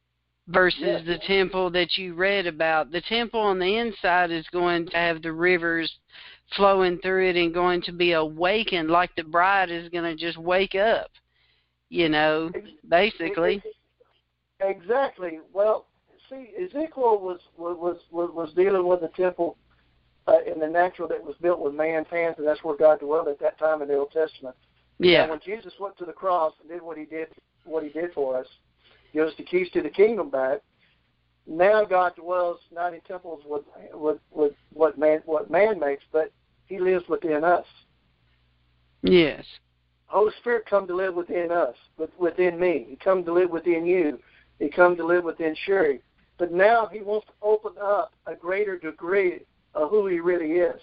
A: versus the temple that you read about. The temple on the inside is going to have the rivers flowing through it and going to be awakened, like the bride is going to just wake up, basically.
B: Exactly. Well, see, Ezekiel was dealing with the temple in the natural that was built with man's hands, and that's where God dwelled at that time in the Old Testament.
A: Yeah.
B: And when Jesus went to the cross and did what he did for us, give us the keys to the kingdom back. Now God dwells not in temples with what man makes, but He lives within us.
A: Yes.
B: Holy Spirit come to live within us, within me. He come to live within you. He come to live within Sherry. But now He wants to open up a greater degree of who He really is.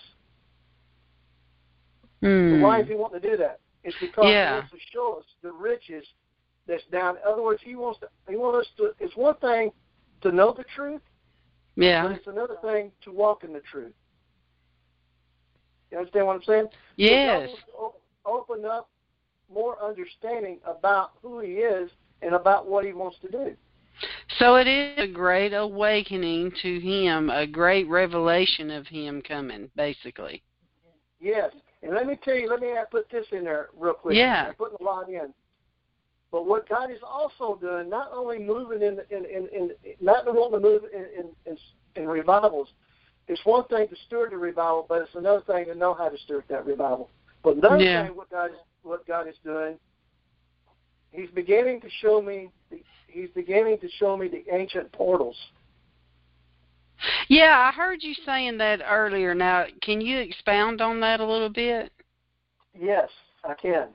B: So why does He want to do that? It's because He wants to show us the riches that's down. In other words, He wants us to. It's one thing to know the truth.
A: Yeah.
B: But it's another thing to walk in the truth. You understand what I'm saying?
A: Yes.
B: So open up more understanding about who He is and about what He wants to do.
A: So it is a great awakening to Him, a great revelation of Him coming, basically.
B: Yes. And let me tell you, let me put this in there real quick.
A: Yeah.
B: I'm putting a lot in. But what God is also doing, not only moving not wanting to move in revivals. It's one thing to steward the revival, but it's another thing to know how to steward that revival. But another thing, what God is doing, He's beginning to show me the ancient portals.
A: Yeah, I heard you saying that earlier. Now, can you expound on that a little bit?
B: Yes, I can.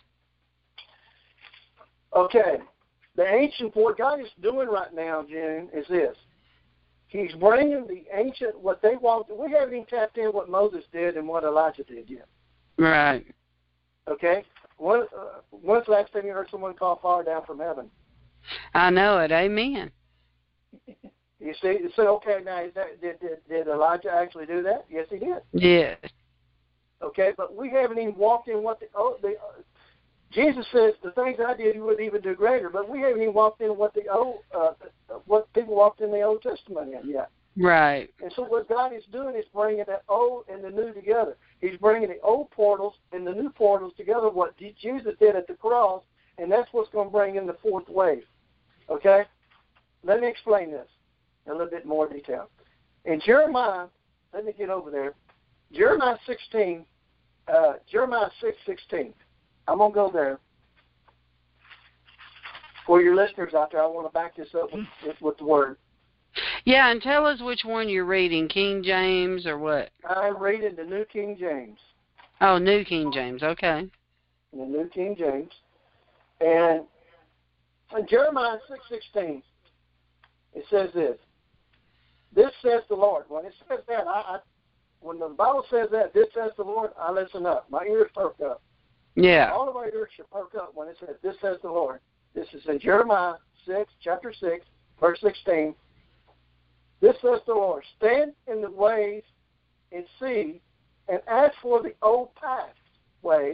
B: Okay. The ancient, what God is doing right now, June, is this. He's bringing the ancient, what they want. We haven't even tapped in what Moses did and what Elijah did yet.
A: Right.
B: Okay? When's the last time you heard someone call fire down from heaven?
A: I know it. Amen.
B: You see, so okay, now did Elijah actually do that? Yes, he did.
A: Yes.
B: Okay, but we haven't even walked in what Jesus says the things I did you would even do greater, but we haven't even walked in what people walked in the Old Testament in yet.
A: Right.
B: And so what God is doing is bringing the old and the new together. He's bringing the old portals and the new portals together, what Jesus did at the cross, and that's what's going to bring in the fourth wave. Okay? Let me explain this in a little bit more detail. In Jeremiah, let me get over there. Jeremiah 6:16. I'm going to go there. For your listeners out there, I want to back this up with the word.
A: Yeah, and tell us which one you're reading, King James or what?
B: I'm reading the New King James.
A: Oh, New King James, okay.
B: The New King James. And in Jeremiah 6:16, it says this. This says the Lord. When it says that, when the Bible says that, this says the Lord, I listen up. My ears perk up.
A: Yeah.
B: All of our ears should perk up when it says, this says the Lord. This is in Jeremiah chapter 6, verse 16. This says the Lord, stand in the ways and see, and ask for the old past ways,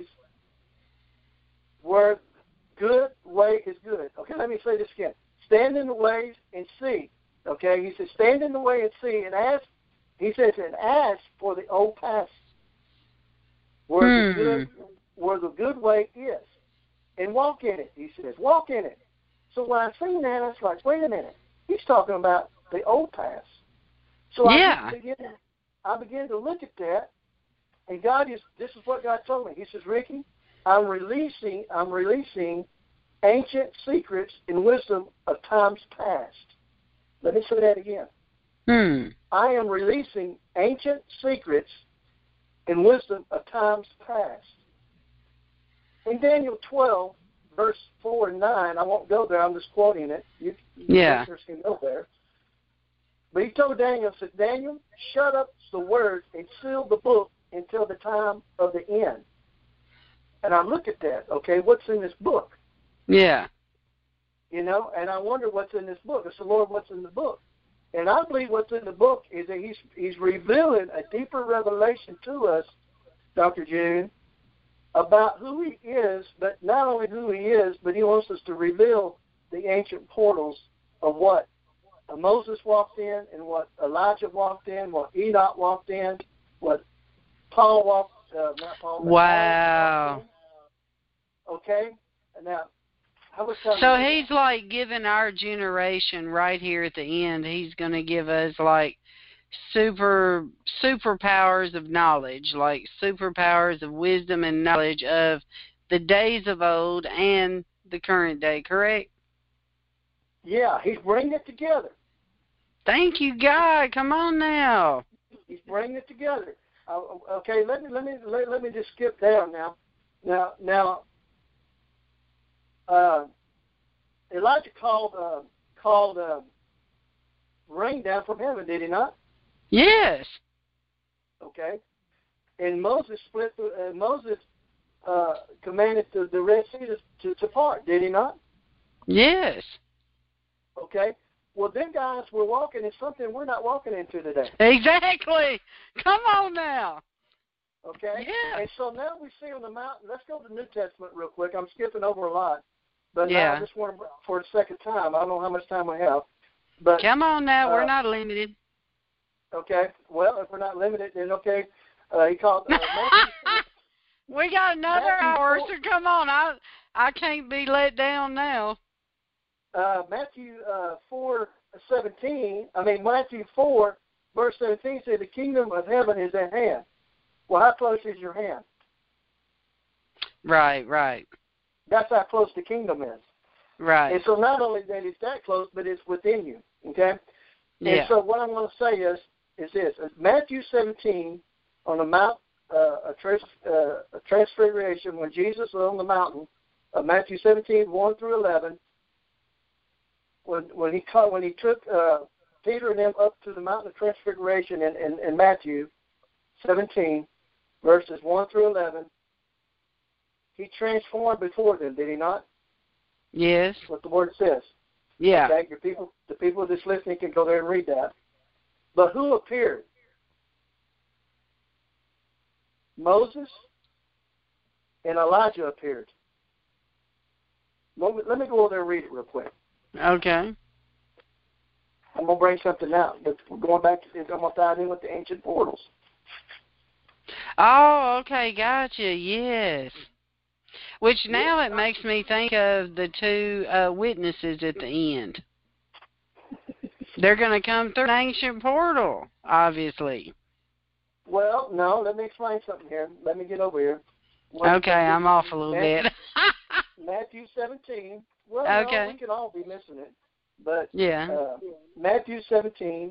B: where good way is good. Okay, let me say this again. Stand in the ways and see. Okay, he says, stand in the way and see, and ask. He says, and ask for the old past, where the good way is, and walk in it. He says, walk in it. So when I seen that, I was like, wait a minute. He's talking about the old past. So I began to look at that, and this is what God told me. He says, Ricky, I'm releasing ancient secrets and wisdom of times past. Let me say that again. I am releasing ancient secrets and wisdom of times past. In Daniel 12, verse 4 and 9, I won't go there. I'm just quoting it. You listeners can go there. But he told Daniel, said, Daniel, shut up the word and seal the book until the time of the end. And I look at that, okay, what's in this book?
A: Yeah.
B: You know, and I wonder what's in this book. I said, Lord, what's in the book? And I believe what's in the book is that he's revealing a deeper revelation to us, Dr. June, about who he is, but not only who he is, but he wants us to reveal the ancient portals of what Moses walked in, and what Elijah walked in, what Enoch walked in, what Paul walked, not Paul, but
A: wow.
B: Okay? And now, how much time?
A: So he's like giving our generation right here at the end, he's going to give us like superpowers of knowledge, like superpowers of wisdom and knowledge of the days of old and the current day, correct?
B: Yeah, he's bringing it together.
A: Thank you, God. Come on now.
B: He's bringing it together. Okay, let me just skip down now. Now, Elijah called rain down from heaven, did he not?
A: Yes.
B: Okay, and Moses commanded the Red Sea to part, did he not?
A: Yes.
B: Okay. Well, then, guys, we're walking in something we're not walking into today.
A: Exactly. Come on now.
B: Okay?
A: Yeah.
B: And so now we see on the mountain, let's go to the New Testament real quick. I'm skipping over a lot. But
A: yeah.
B: I just want to, for the second time, I don't know how much time we have. But
A: come on now. We're not limited.
B: Okay. Well, if we're not limited, then okay. He called
A: we got another hour, so come on. I can't be let down now.
B: Matthew 4:17. Matthew 4, verse 17 says, "The kingdom of heaven is at hand." Well, how close is your hand?
A: Right.
B: That's how close the kingdom is.
A: Right.
B: And so not only that it's that close, but it's within you. Okay.
A: Yeah.
B: And so what I'm going to say is this: Matthew 17 on the Mount Transfiguration, when Jesus was on the mountain, Matthew 17 1 through 11. When he took Peter and them up to the mountain of Transfiguration in Matthew 17, verses 1 through 11, he transformed before them, did he not?
A: Yes.
B: That's what the word says.
A: Yeah.
B: Okay? The people that's listening can go there and read that. But who appeared? Moses and Elijah appeared. Let me go over there and read it real quick.
A: Okay.
B: I'm going to bring something out, but we're going back to I'm going to dive in with the ancient portals.
A: Oh, okay, gotcha, yes. Which now it makes me think of the two witnesses at the end. They're going to come through an ancient portal, obviously.
B: Well, no, let me explain something here. Let me get over here.
A: Okay, I'm off a little bit.
B: Matthew 17. Well,
A: okay.
B: no, we can all be missing it. But
A: yeah.
B: Matthew 17,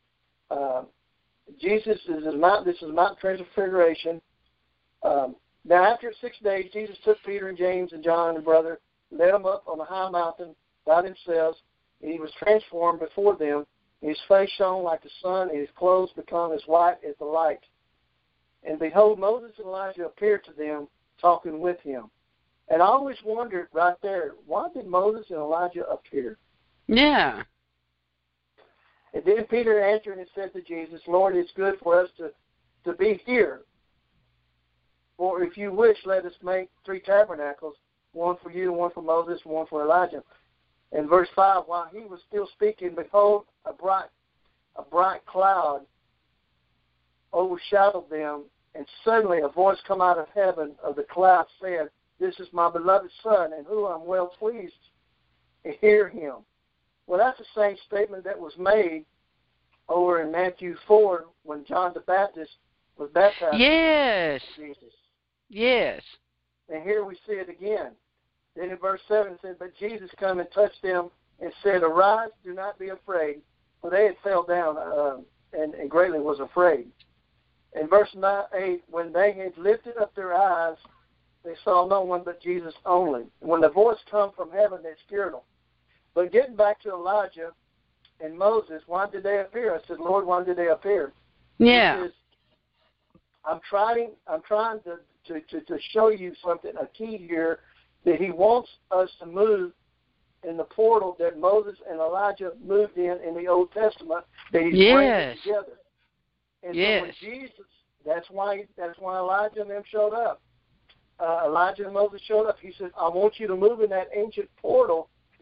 B: Jesus is Mount Transfiguration. Now, after 6 days, Jesus took Peter and James and John and brother, led them up on a high mountain by themselves, and he was transformed before them. His face shone like the sun, and his clothes became as white as the light. And behold, Moses and Elijah appeared to them, talking with him. And I always wondered right there, why did Moses and Elijah appear?
A: Yeah.
B: And then Peter answered and said to Jesus, "Lord, it's good for us to be here. Or if you wish, let us make 3 tabernacles, one for you, one for Moses, and one for Elijah." In verse 5, while he was still speaking, behold, a bright cloud overshadowed them, and suddenly a voice come out of heaven of the cloud said, "This is my beloved Son, in whom I'm well pleased. Hear him." Well, that's the same statement that was made over in Matthew 4 when John the Baptist was baptized.
A: Yes.
B: Jesus.
A: Yes.
B: And here we see it again. Then in verse 7 it says, "But Jesus came and touched them and said, Arise, do not be afraid." For they had fell down and greatly was afraid. In verse 8, when they had lifted up their eyes, they saw no one but Jesus only. And when the voice come from heaven, they scared them. But getting back to Elijah and Moses, why did they appear? I said, "Lord, why did they appear?"
A: Yeah.
B: I'm trying to show you something, a key here, that he wants us to move in the portal that Moses and Elijah moved in the Old Testament, that he's bringing together. And so when Jesus, that's why Elijah and them showed up. Elijah and Moses showed up. He said, "I want you to move in that ancient portal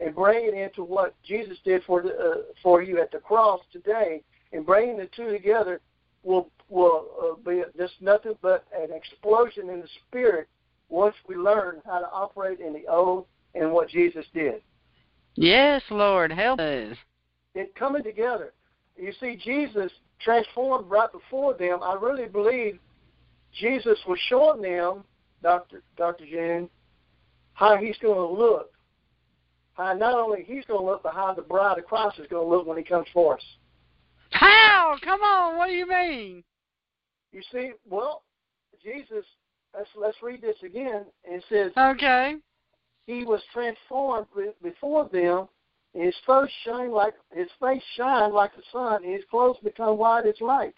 B: and bring it into what Jesus did for you at the cross today, and bringing the two together will be just nothing but an explosion in the spirit once we learn how to operate in the old and what Jesus did.
A: Yes, Lord, help us.
B: It coming together. You see, Jesus transformed right before them. I really believe Jesus was showing them, Dr. June, how he's going to look. How not only he's going to look, but how the bride of Christ is going to look when he comes for us.
A: How? Come on, what do you mean?
B: You see, well, Jesus, let's read this again. It says,
A: okay.
B: He was transformed before them, and his face shined like the sun, and his clothes become white as light.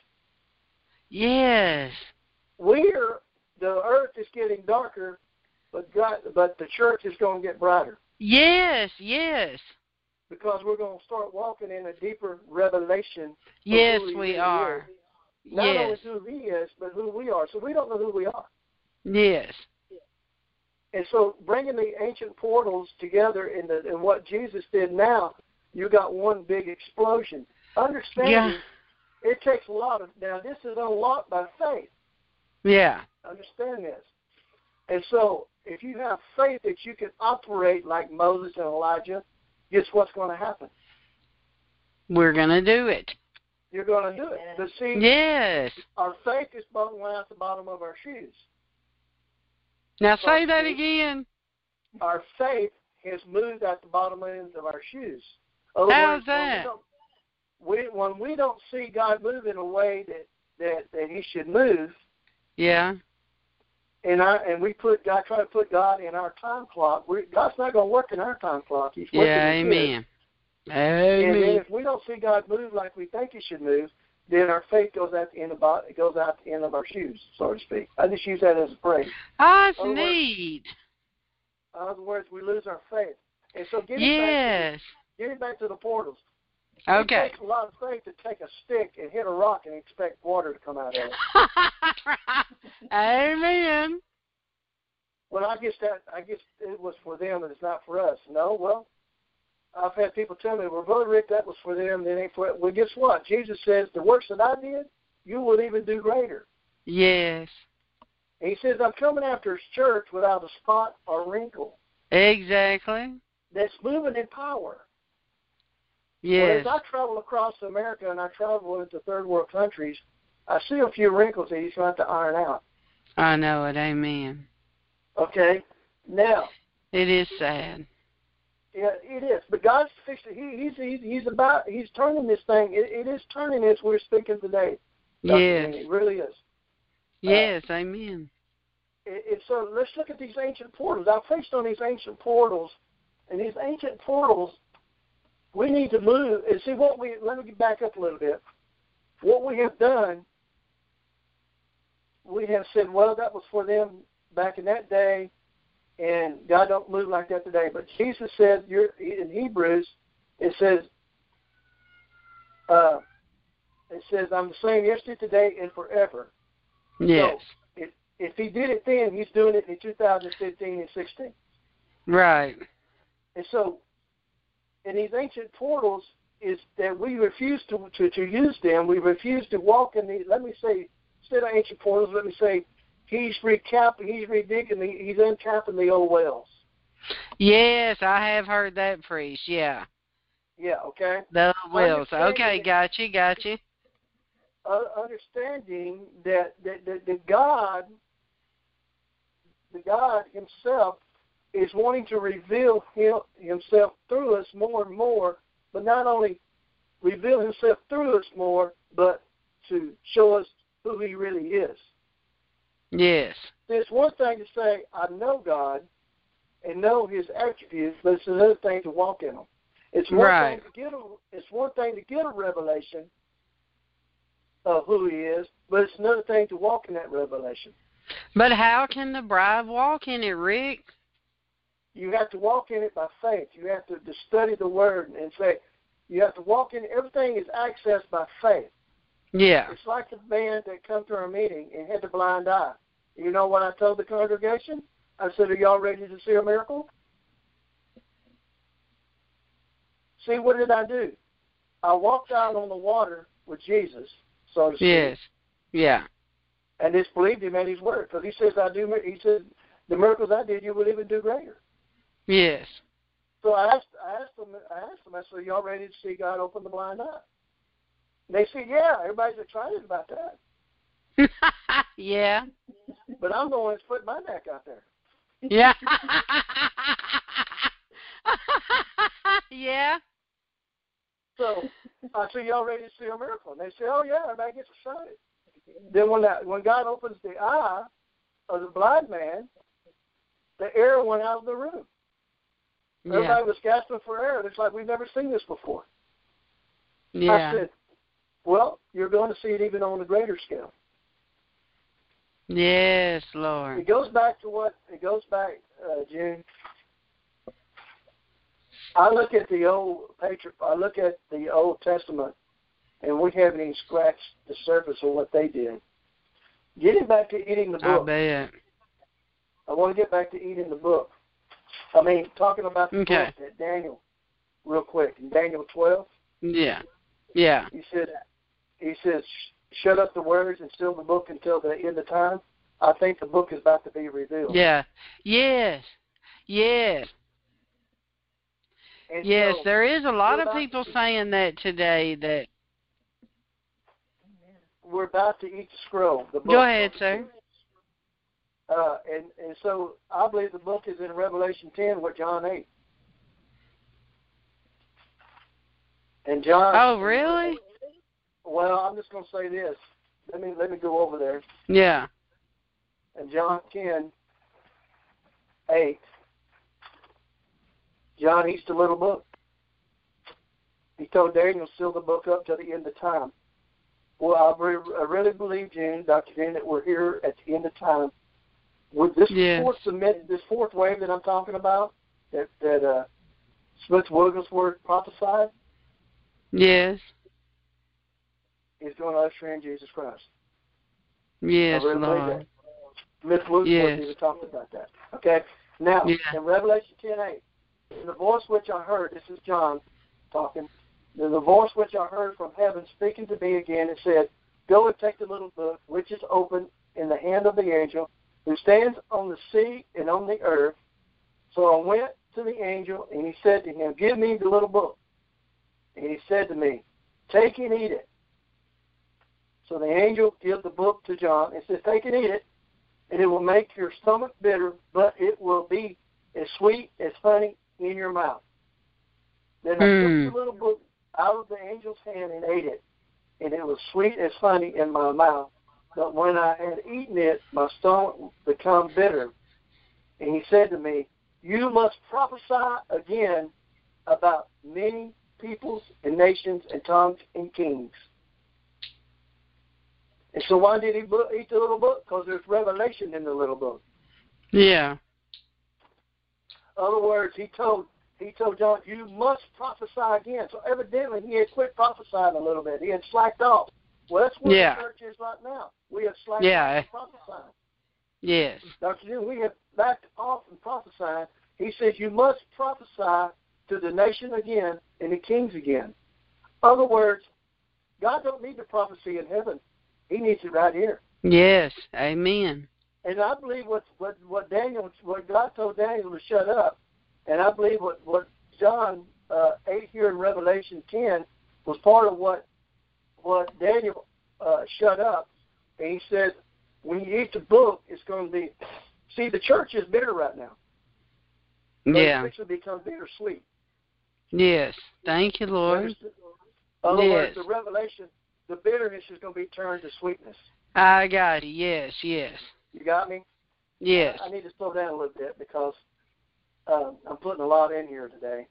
A: Yes.
B: The earth is getting darker, but the church is going to get brighter.
A: Yes, yes.
B: Because we're going to start walking in a deeper revelation.
A: Yes, we are.
B: Not only who he is, but who we are. So we don't know who we are.
A: Yes.
B: And so bringing the ancient portals together in what Jesus did now, you got one big explosion. Understanding, it takes a lot of, now this is unlocked by faith.
A: Yeah.
B: Understand this. And so if you have faith that you can operate like Moses and Elijah, guess what's going to happen?
A: We're going to do it.
B: You're going to do it. But see,
A: yes.
B: Our faith is bubbling out the bottom of our shoes.
A: Now say that again.
B: Our faith has moved at the bottom ends of our shoes.
A: How's that?
B: When we don't see God move in a way that he should move.
A: Yeah.
B: And we try to put God in our time clock. God's not going to work in our time clock. He's working in his.
A: Amen.
B: And then if we don't see God move like we think he should move, then our faith goes out the end of our shoes, so to speak. I just use that as a phrase.
A: Oh, it's neat.
B: In other words, we lose our faith. And so getting back to the portals.
A: Okay.
B: It takes a lot of faith to take a stick and hit a rock and expect water to come out of it.
A: Amen.
B: Well, I guess it was for them and it's not for us. No, well, I've had people tell me, well, Brother Rick, that was for them, that ain't for it. Well, guess what? Jesus says, the works that I did, you will even do greater.
A: Yes.
B: And he says, I'm coming after his church without a spot or wrinkle.
A: Exactly.
B: That's moving in power.
A: Yes.
B: Well, as I travel across America and I travel into third world countries, I see a few wrinkles that he's going to have to iron out.
A: I know it. Amen.
B: Okay. Now.
A: It is sad.
B: Yeah, it is. But God's fixed it. He's turning this thing. It is turning as we're speaking today.
A: Yes.
B: It really is.
A: Yes, amen.
B: So let's look at these ancient portals. I fixed on these ancient portals. And these ancient portals, we need to move. And see let me back up a little bit. What we have done, we have said, well, that was for them back in that day. And God don't move like that today. But Jesus said, in Hebrews, it says, I'm the same yesterday, today, and forever.
A: Yes.
B: So if he did it then, he's doing it in 2015 and 16.
A: Right.
B: And so, in these ancient portals, is that we refuse to use them. We refuse to walk in the, let me say, instead of ancient portals, let me say, he's uncapping the old wells.
A: Yes, I have heard that preached, yeah.
B: Yeah, okay.
A: The wells. Okay, got you.
B: Understanding that the God himself is wanting to reveal himself through us more and more, but not only reveal himself through us more, but to show us who he really is.
A: Yes.
B: It's one thing to say, I know God and know his attributes, but it's another thing to walk in them. It's one thing to get a revelation of who he is, but it's another thing to walk in that revelation.
A: But how can the bride walk in it, Rick?
B: You have to walk in it by faith. You have to study the word and say, you have to walk in it. Everything is accessed by faith.
A: Yeah.
B: It's like the man that come to our meeting and had the blind eye. You know what I told the congregation? I said, are y'all ready to see a miracle? See, what did I do? I walked out on the water with Jesus, so to speak.
A: Yes. Yeah.
B: And disbelieved him at his word, because he says, he said, the miracles I did, you will even do greater.
A: Yes.
B: So I asked them, I said, y'all ready to see God open the blind eye? And they said, yeah, everybody's excited about that.
A: Yeah.
B: But I'm the one that's putting my neck out there.
A: Yeah. Yeah.
B: So I said, y'all ready to see a miracle? And they said, oh, yeah, everybody gets excited. Then when God opens the eye of the blind man, the air went out of the room.
A: Yeah.
B: Everybody was gasping for air. It's like, we've never seen this before.
A: Yeah.
B: I said, well, you're going to see it even on a greater scale.
A: Yes, Lord.
B: It goes back, June. I look at the Old Testament, and we haven't even scratched the surface of what they did. Getting back to eating the book.
A: I bet.
B: I want to get back to eating the book. Talking about the book at Daniel, real quick. In Daniel 12.
A: Yeah. Yeah.
B: He says, shut up the words and seal the book until the end of time. I think the book is about to be revealed.
A: Yeah. Yes. Yes.
B: And
A: yes,
B: so,
A: there is a lot of people saying that today. That
B: we're about to eat the scroll. The book.
A: Go ahead, sir.
B: And so I believe the book is in Revelation 10 with John 8. And John.
A: Oh, really?
B: Well, I'm just going to say this. Let me go over there.
A: Yeah.
B: And John 10:8. John eats the little book. He told Daniel, seal the book up to the end of time. Well, I really believe, Dr. June, that we're here at the end of time. With this fourth wave that I'm talking about, that Smith Wigglesworth prophesied,
A: yes,
B: is going to usher in Jesus Christ.
A: Yes,
B: I really believe that. Smith Wigglesworth even talked about that. Okay? Now, in Revelation 10:8, in the voice which I heard, this is John talking, in the voice which I heard from heaven speaking to me again, it said, go and take the little book which is open in the hand of the angel who stands on the sea and on the earth. So I went to the angel, and he said to him, give me the little book. And he said to me, take and eat it. So the angel gave the book to John and said, take and eat it, and it will make your stomach bitter, but it will be as sweet as honey in your mouth. Then I took the little book out of the angel's hand and ate it, and it was sweet as honey in my mouth. But when I had eaten it, my stomach became bitter. And he said to me, you must prophesy again about many peoples and nations and tongues and kings. And so why did he eat the little book? Because there's revelation in the little book.
A: Yeah.
B: In other words, he told John, you must prophesy again. So evidently he had quit prophesying a little bit. He had slacked off. Well, that's where the church is right now. We have slacked off from prophesying.
A: Yes.
B: Dr. June, we have backed off from prophesying. He says you must prophesy to the nation again and the kings again. In other words, God don't need the prophecy in heaven. He needs it right here.
A: Yes. Amen.
B: And I believe what God told Daniel to shut up, and I believe what John 8 here in Revelation 10 was part of what Daniel shut up. And he said, when you eat the book, it's going to be, see, the church is bitter right now.
A: Yeah.
B: It's going to become bittersweet.
A: Yes. Thank you, Lord.
B: In other words, the revelation, the bitterness is going to be turned to sweetness.
A: I got you. Yes, yes.
B: You got me?
A: Yes.
B: I need to slow down a little bit because I'm putting a lot in here today.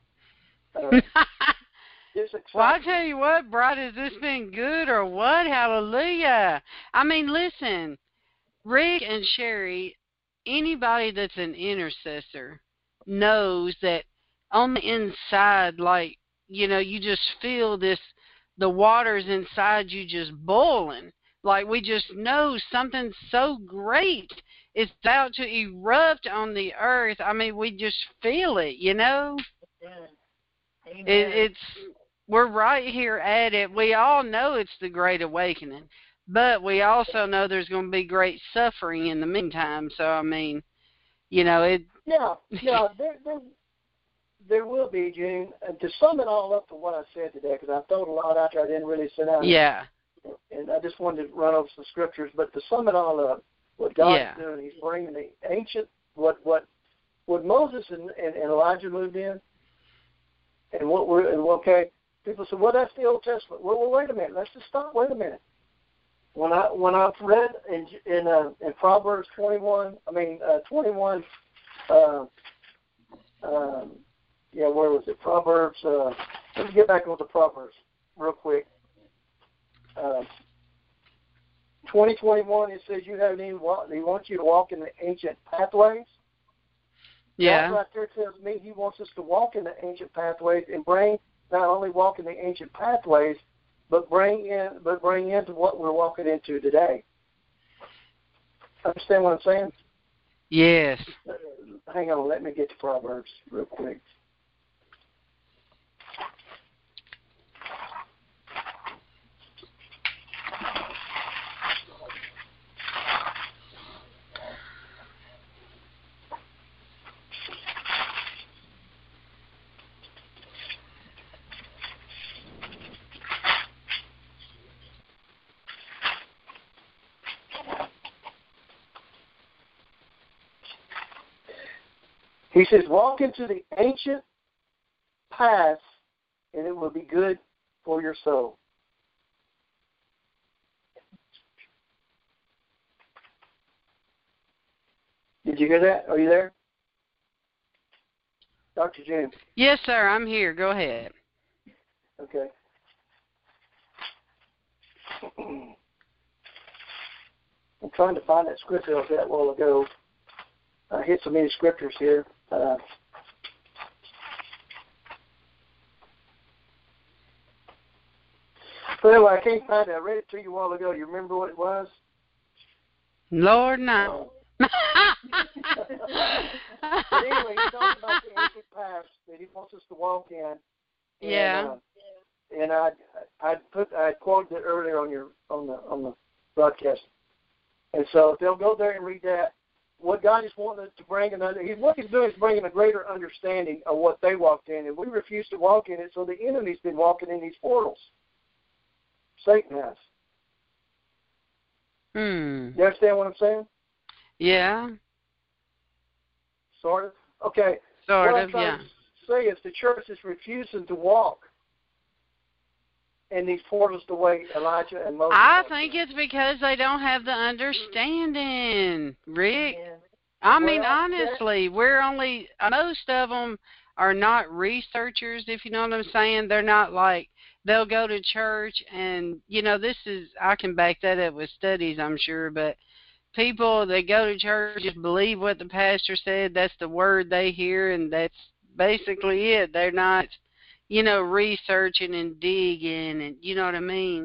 A: Well, I tell you what, Bright, has this been good or what? Hallelujah. I mean, listen, Rick and Sherry, anybody that's an intercessor knows that on the inside, like, you know, you just feel this, the waters inside you just boiling. Like we just know something so great is about to erupt on the earth. I mean, we just feel it, you know? We're right here at it. We all know it's the Great Awakening, but we also know there's going to be great suffering in the meantime. So, I mean, it...
B: Yeah, there will be, June. And to sum it all up to what I said today, because I thrown a lot out there, I didn't really sit down.
A: Yeah.
B: And I just wanted to run over some scriptures. But to sum it all up, what God's doing, He's bringing the ancient, what Moses and Elijah moved in, and people say, well, that's the Old Testament. Well, wait a minute. Let's just stop. Wait a minute. When I've read in Proverbs 21, where was it? Proverbs. Let me get back on the Proverbs real quick. 20:21, it says you haven't even walked. He wants you to walk in the ancient pathways.
A: Yeah.
B: God right there tells me He wants us to walk in the ancient pathways and not only walk in the ancient pathways, but bring into what we're walking into today. Understand what I'm saying?
A: Yes.
B: Hang on, let me get to Proverbs real quick. He says, walk into the ancient paths, and it will be good for your soul. Did you hear that? Are you there? Dr. Jim?
A: Yes, sir. I'm here. Go ahead.
B: Okay. I'm trying to find that scripture I said a while ago. I hit so many scriptures here. But anyway, I can't find it. I read it to you a while ago. You remember what it was?
A: Lord, no.
B: But anyway, he's talking about the ancient past that He wants us to walk in.
A: Yeah.
B: And I quoted it earlier on the broadcast. And so if they'll go there and read that, what God is wanting us to bring what He's doing is bringing a greater understanding of what they walked in, and we refuse to walk in it. So the enemy's been walking in these portals. Satan has. You understand what I'm saying?
A: Yeah.
B: Sort of. Okay.
A: Sort
B: what
A: of. Yeah.
B: Say is the church is refusing to walk in these portals the way Elijah and Moses.
A: I think it's because they don't have the understanding, Rick. Yeah. I mean, honestly, most of them are not researchers, if you know what I'm saying. They're not like, they'll go to church and, I can back that up with studies, I'm sure, but people that go to church just believe what the pastor said. That's the word they hear, and that's basically it. They're not, researching and digging, and you know what I mean?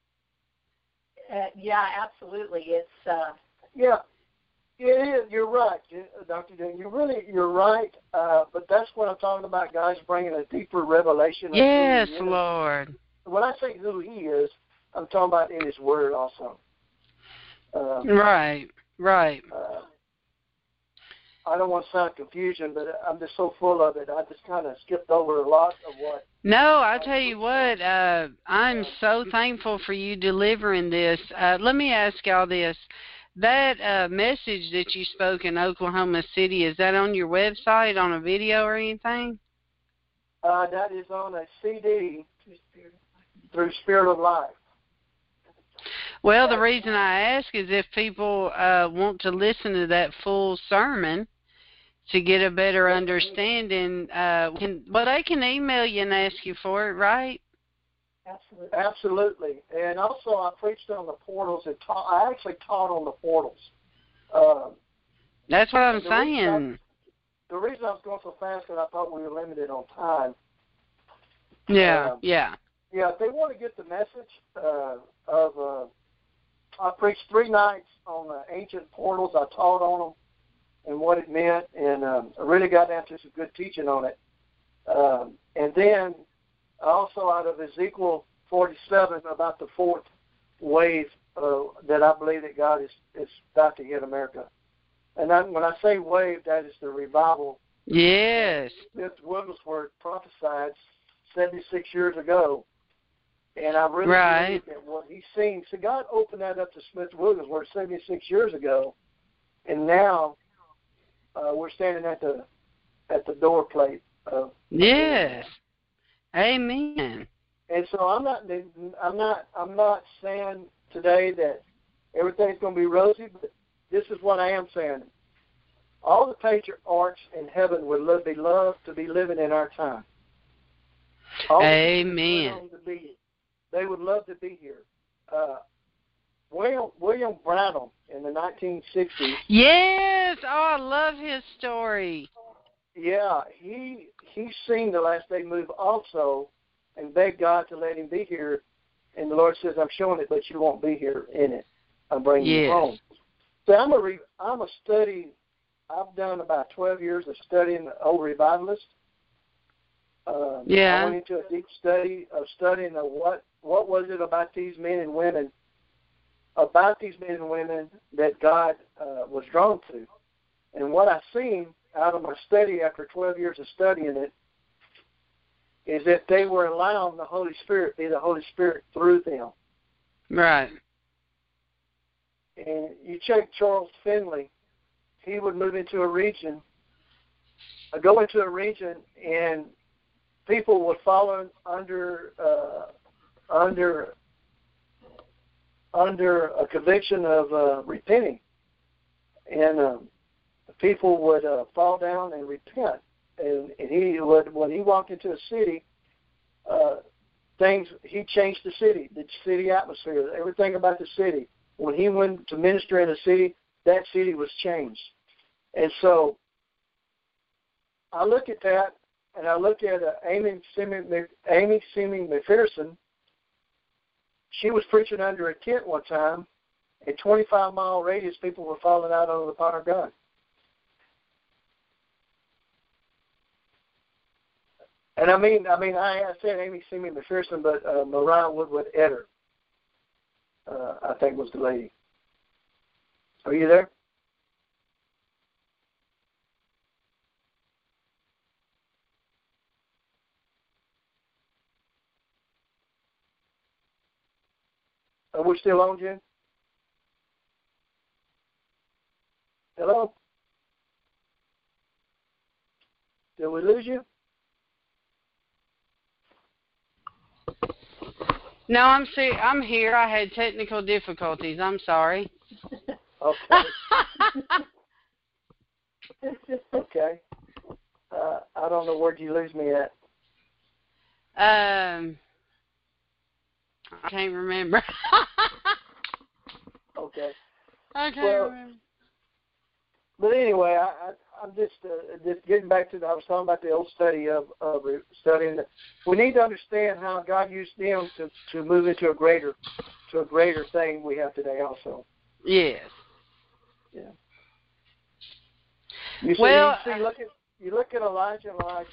C: Yeah, absolutely. It's
B: yeah, it is. You're right, Dr. Dean. You're right. But that's what I'm talking about, guys, bringing a deeper revelation.
A: Yes, Lord.
B: When I say who He is, I'm talking about in His Word also.
A: Right.
B: I don't want to sound confusion, but I'm just so full of it. I just kind of skipped over a lot of what.
A: No, I tell you what, I'm so thankful for you delivering this. Let me ask y'all this. That message that you spoke in Oklahoma City, is that on your website, on a video or anything?
B: That is on a CD through Spirit of Life.
A: Well, the reason I ask is if people want to listen to that full sermon to get a better understanding, they can email you and ask you for it, right?
B: Absolutely. And also I preached on the portals and I actually taught on the portals.
A: That's what I'm saying.
B: The reason I was going so fast is I thought we were limited on time.
A: Yeah.
B: Yeah, if they want to get the message I preached 3 nights on the ancient portals. I taught on them and what it meant, and I really got into some good teaching on it. And then also out of Ezekiel 47 about the fourth wave that I believe that God is about to hit America. And when I say wave, that is the revival.
A: Yes.
B: Smith Wigglesworth prophesied 76 years ago. And I really believe that what he's seen, so God opened that up to Smith Wigglesworth 76 years ago, and now we're standing at the door plate.
A: Yes. Amen.
B: And so I'm not saying today that everything's going to be rosy, but this is what I am saying. All the patriarchs in heaven would be loved to be living in our time.
A: Amen.
B: They would love to be here. William Branham in the 1960s.
A: Yes. Oh, I love his story.
B: Yeah, he's seen the last day move also and begged God to let him be here. And the Lord says, I'm showing it, but you won't be here in it. I'm bringing you home. So I'm a study. I've done about 12 years of studying the old revivalists. I went into a deep study of studying what was it about these men and women that God was drawn to. And what I've seen out of my study after 12 years of studying it is that they were allowing the Holy Spirit be the Holy Spirit through them.
A: Right.
B: And you check Charles Finley, he would move into a region, and people would fall under a conviction of repenting, and people would fall down and repent. And he would, when he walked into a city, he changed the city atmosphere, everything about the city. When he went to minister in a city, that city was changed. And so I look at that, and I look at Amy Seaman McPherson. She was preaching under a tent one time. In 25-mile radius, people were falling out under the power of God. And I said Amy Seaman McPherson, but Mariah Woodward Eder, I think was the lady. Are you there? Are we still on, Jen? Hello? Did we lose you?
A: No, I'm here. I had technical difficulties. I'm sorry.
B: Okay. Okay. I don't know, where'd you lose me at?
A: I can't remember.
B: Okay.
A: I can't remember.
B: But anyway, I'm just getting back to I was talking about the old study of studying. We need to understand how God used them to move into a greater thing we have today also.
A: Yes.
B: Yeah. You look at Elijah.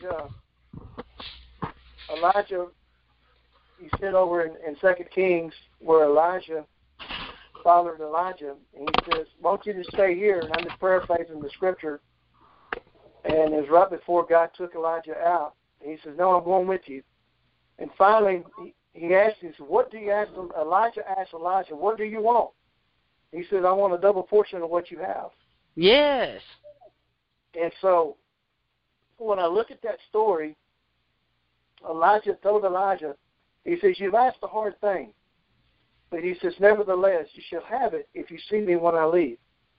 B: You sit over in 2 Kings where Elijah followed Elijah, and he says, I want you to stay here. And I'm just paraphrasing the scripture. And it was right before God took Elijah out. And he says, no, I'm going with you. And finally, he asked him, what do you ask him? Elijah asked Elijah, what do you want? He said, I want a double portion of what you have.
A: Yes.
B: And so when I look at that story, Elijah told Elijah, he says, you've asked a hard thing. But he says, nevertheless, you shall have it if you see me when I leave.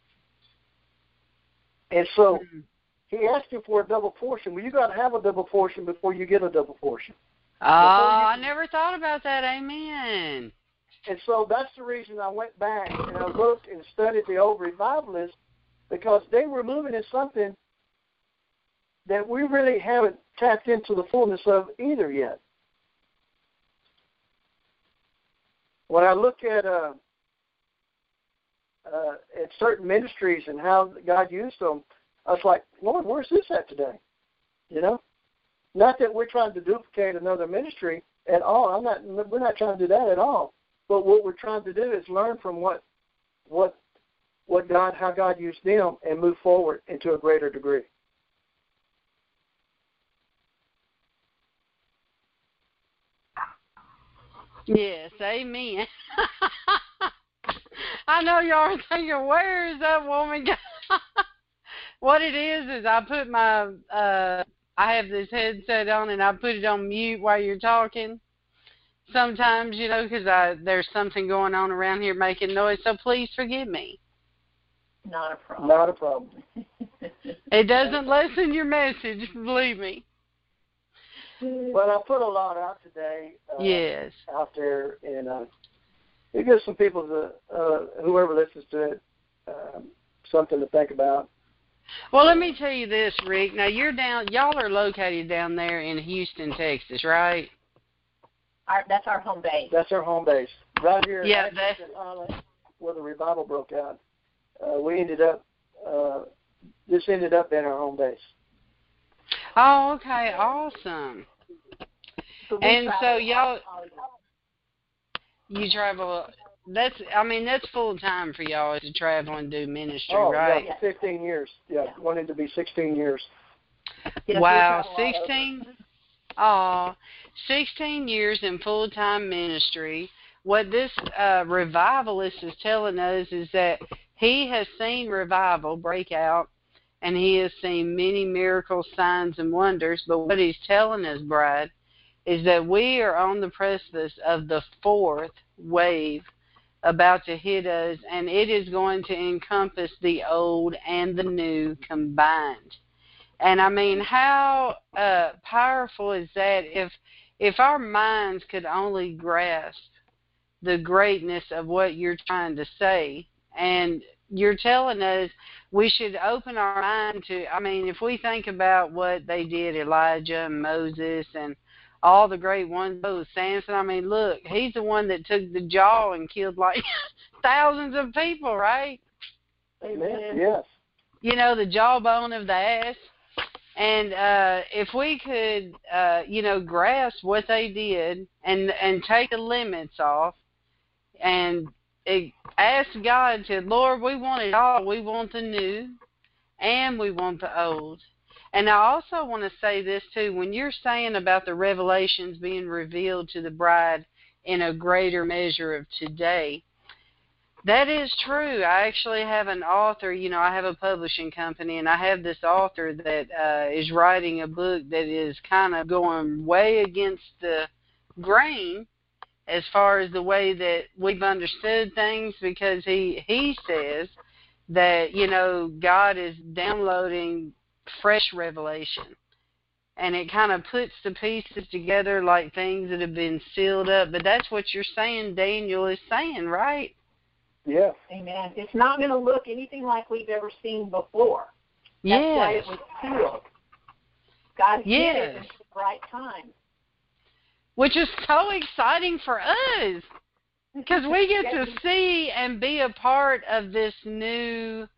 B: And so he asked him for a double portion. Well, you got to have a double portion before you get a double portion.
A: I never thought about that. Amen.
B: And so that's the reason I went back and I looked and studied the old revivalists, because they were moving in something that we really haven't tapped into the fullness of either yet. When I look at certain ministries and how God used them, I was like, Lord, where's this at today? You know, Not that we're trying to duplicate another ministry at all. We're not trying to do that at all. But what we're trying to do is learn from how God used them and move forward into a greater degree.
A: Yes, amen. I know y'all are thinking, where is that woman going? What it is I put my, I have this headset on and I put it on mute while you're talking. Sometimes, you know, because there's something going on around here making noise, so please forgive me.
C: Not a problem.
B: Not a problem.
A: It doesn't lessen your message, believe me.
B: Well, I put a lot out today.
A: Yes.
B: Out there, and it gives some people, whoever listens to it, something to think about.
A: Well, let me tell you this, Rick. Now, y'all are located down there in Houston, Texas, right?
C: That's our home base.
B: That's our home base. Right here
A: in
B: Highland, where the revival broke out. This ended up in our home base.
A: Oh, okay, awesome. And so y'all, you travel, that's full time for y'all to travel and do ministry, right?
B: Yeah, 15 years. Yeah, wanted to be 16 years.
C: Yes,
A: wow, 16? Oh, 16 years in full-time ministry. What this revivalist is telling us is that he has seen revival break out, and he has seen many miracles, signs, and wonders. But what he's telling us, Bride, is that we are on the precipice of the fourth wave about to hit us, and it is going to encompass the old and the new combined. And I mean, how powerful is that if our minds could only grasp the greatness of what you're trying to say, and you're telling us we should open our mind to, I mean, if we think about what they did, Elijah and Moses and all the great ones, Samson, I mean, look, he's the one that took the jaw and killed like thousands of people, right?
B: Amen. Yes.
A: You know, the jawbone of the ass. And if we could, grasp what they did and take the limits off and ask God to, Lord, we want it all. We want the new and we want the old. And I also want to say this, too. When you're saying about the revelations being revealed to the bride in a greater measure of today, that is true. I actually have an author, I have a publishing company, and I have this author that is writing a book that is kind of going way against the grain as far as the way that we've understood things, because he says that, God is downloading fresh revelation. And it kind of puts the pieces together like things that have been sealed up. But that's what you're saying, Daniel is saying, right?
B: Yeah.
C: Amen. It's not going to look anything like we've ever seen before.
A: Yes.
C: That's why it was sealed. God did
A: yes.
C: it at the right time.
A: Which is so exciting for us, because we get to see and be a part of this new.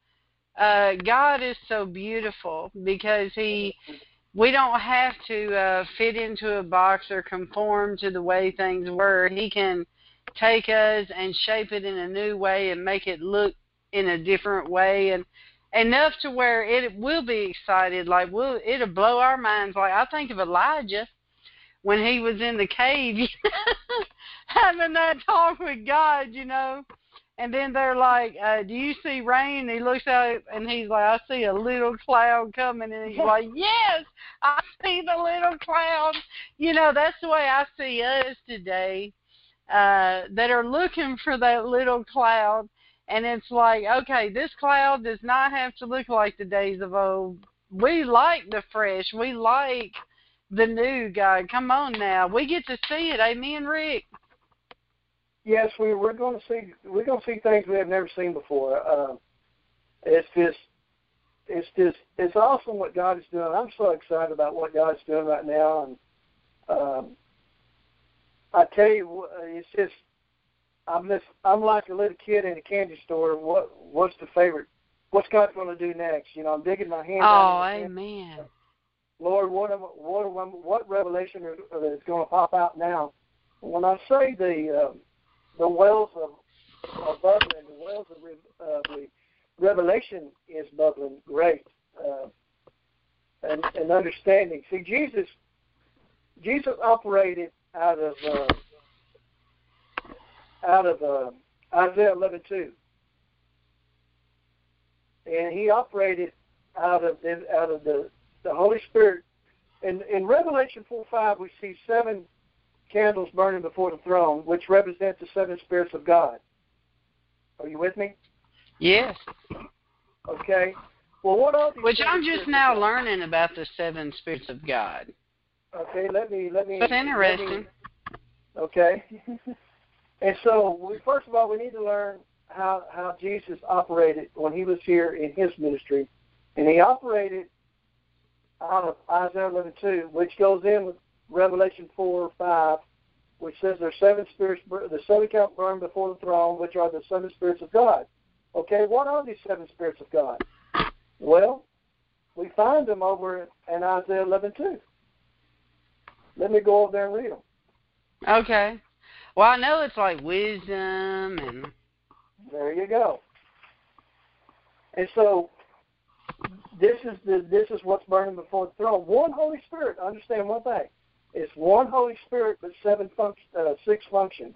A: God is so beautiful because we don't have to fit into a box or conform to the way things were. He can take us and shape it in a new way and make it look in a different way, and enough to where it will be excited. Like it'll blow our minds. Like I think of Elijah when he was in the cave, having that talk with God, And then they're like, do you see rain? And he looks out and he's like, I see a little cloud coming. And he's like, yes, I see the little cloud. That's the way I see us today, that are looking for that little cloud. And it's like, okay, this cloud does not have to look like the days of old. We like the fresh. We like the new, God. Come on now. We get to see it. Amen, Rick?
B: Yes, we're going to see things we have never seen before. It's awesome what God is doing. I'm so excited about what God's doing right now, and I tell you, it's just I'm like a little kid in a candy store. What's the favorite? What's God going to do next? I'm digging my hand.
A: Oh, amen.
B: Lord, what revelation is going to pop out now? When I say the wells of bubbling, the wells of the revelation is bubbling great, and understanding. See, Jesus operated out of Isaiah 11:2, and he operated out of the Holy Spirit. In Revelation 4:5, we see 7 candles burning before the throne, which represent the 7 spirits of God. Are you with me?
A: Yes.
B: Okay. Well, what are these?
A: Which I'm just now learning about the 7 spirits of God.
B: Okay, let me.
A: That's interesting.
B: Okay. And so, first of all, we need to learn how Jesus operated when he was here in his ministry, and he operated out of Isaiah 11:2, which goes in with Revelation 4:5, which says there's 7 spirits, the 7 count burn before the throne, which are the 7 spirits of God. Okay, what are these 7 spirits of God? Well, we find them over in Isaiah 11:2. Let me go over there and read them.
A: Okay. Well, I know it's like wisdom and...
B: There you go. And so this is what's burning before the throne. One Holy Spirit. Understand one thing. It's one Holy Spirit, but 6 functions.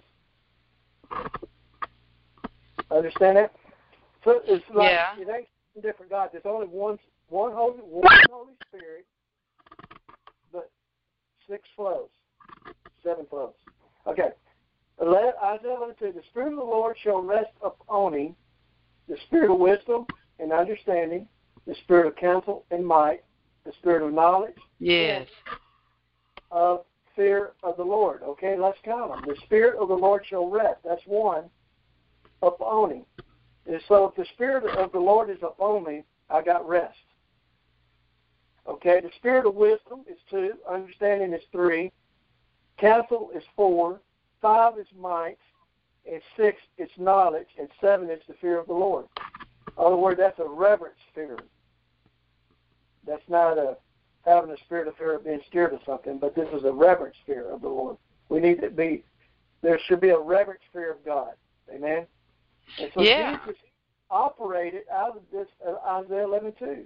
B: Understand that? So it's like it ain't different gods. There's only one Holy Spirit, but 6 flows, 7 flows. Okay. Isaiah 11:2, the Spirit of the Lord shall rest upon him, the Spirit of wisdom and understanding, the Spirit of counsel and might, the Spirit of knowledge,
A: yes,
B: of fear of the Lord. Okay, let's count them. The Spirit of the Lord shall rest. That's 1 upon him. And so if the Spirit of the Lord is upon me, I got rest. Okay, the Spirit of wisdom is 2, understanding is 3, counsel is 4, 5 is might, and 6 is knowledge, and 7 is the fear of the Lord. In other words, that's a reverence fear. That's not having a spirit of fear of being scared of something, but this is a reverence fear of the Lord. There should be a reverence fear of God. Amen? And so Jesus operated out of this Isaiah 11:2.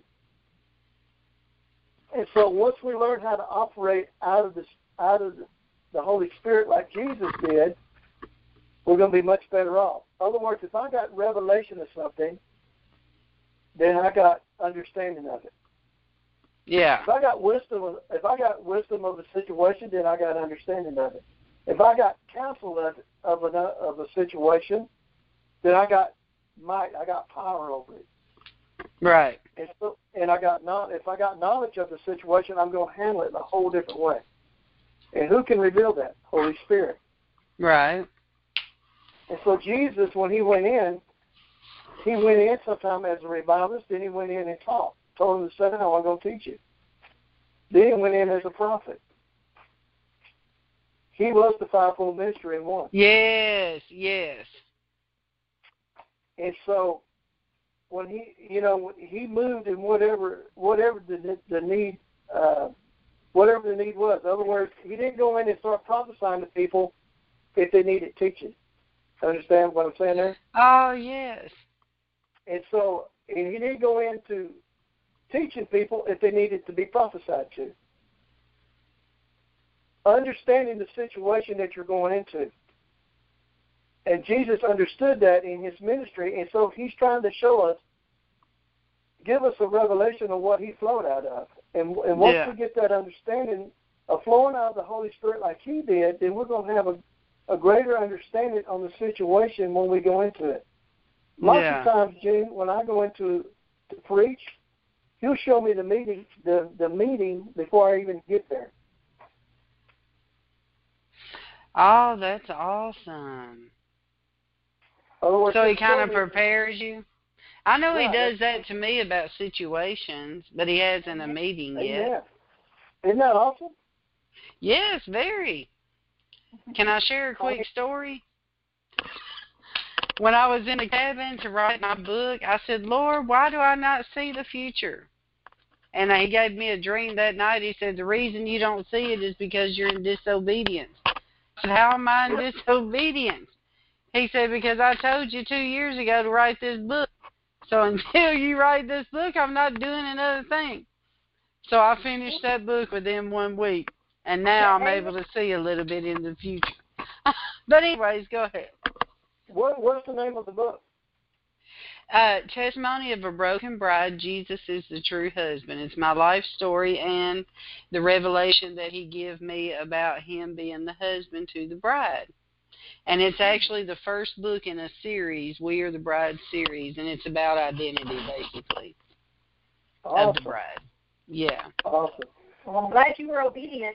B: And so once we learn how to operate out of the Holy Spirit like Jesus did, we're going to be much better off. In other words, if I got revelation of something, then I got understanding of it.
A: Yeah.
B: If I got wisdom of a situation, then I got understanding of it. If I got counsel of a situation, then I got might. I got power over it.
A: Right.
B: And so, if I got knowledge of the situation, I'm going to handle it in a whole different way. And who can reveal that? Holy Spirit.
A: Right.
B: And so Jesus, when he went in sometime as a revivalist, then he went in and taught. Told him to sit down, I'm going to teach you. Then he went in as a prophet. He was the 5-fold ministry in one.
A: Yes, yes.
B: And so when he moved in whatever the need was. In other words, he didn't go in and start prophesying to people if they needed teaching. Understand what I'm saying there?
A: Oh, yes.
B: And he didn't go into teaching people if they needed to be prophesied to. Understanding the situation that you're going into. And Jesus understood that in his ministry, and so he's trying to show us, give us a revelation of what he flowed out of. And once we get that understanding of flowing out of the Holy Spirit like he did, then we're going to have a greater understanding on the situation when we go into it. Lots of times, Gene, when I go into to preach, he'll show me the meeting before I even get there.
A: Oh, that's awesome.
B: So
A: he kind of prepares you? I know
B: he
A: does that to me about situations, but he hasn't a meeting yet.
B: Yeah. Isn't that awesome?
A: Yes, very. Can I share a quick story? When I was in the cabin to write my book, I said, Lord, why do I not see the future? And he gave me a dream that night. He said, the reason you don't see it is because you're in disobedience. I said, how am I in disobedience? He said, because I told you 2 years ago to write this book. So until you write this book, I'm not doing another thing. So I finished that book within 1 week. And now I'm able to see a little bit in the future. But anyways, go ahead.
B: What's the name of the book?
A: Testimony of a Broken Bride, Jesus is the True Husband. It's my life story and the revelation that he gave me about him being the husband to the bride. And it's actually the first book in a series, We Are the Bride series, and it's about identity, basically,
B: Awesome.
A: of the bride. Yeah.
B: Awesome.
C: Well, I'm glad you were obedient.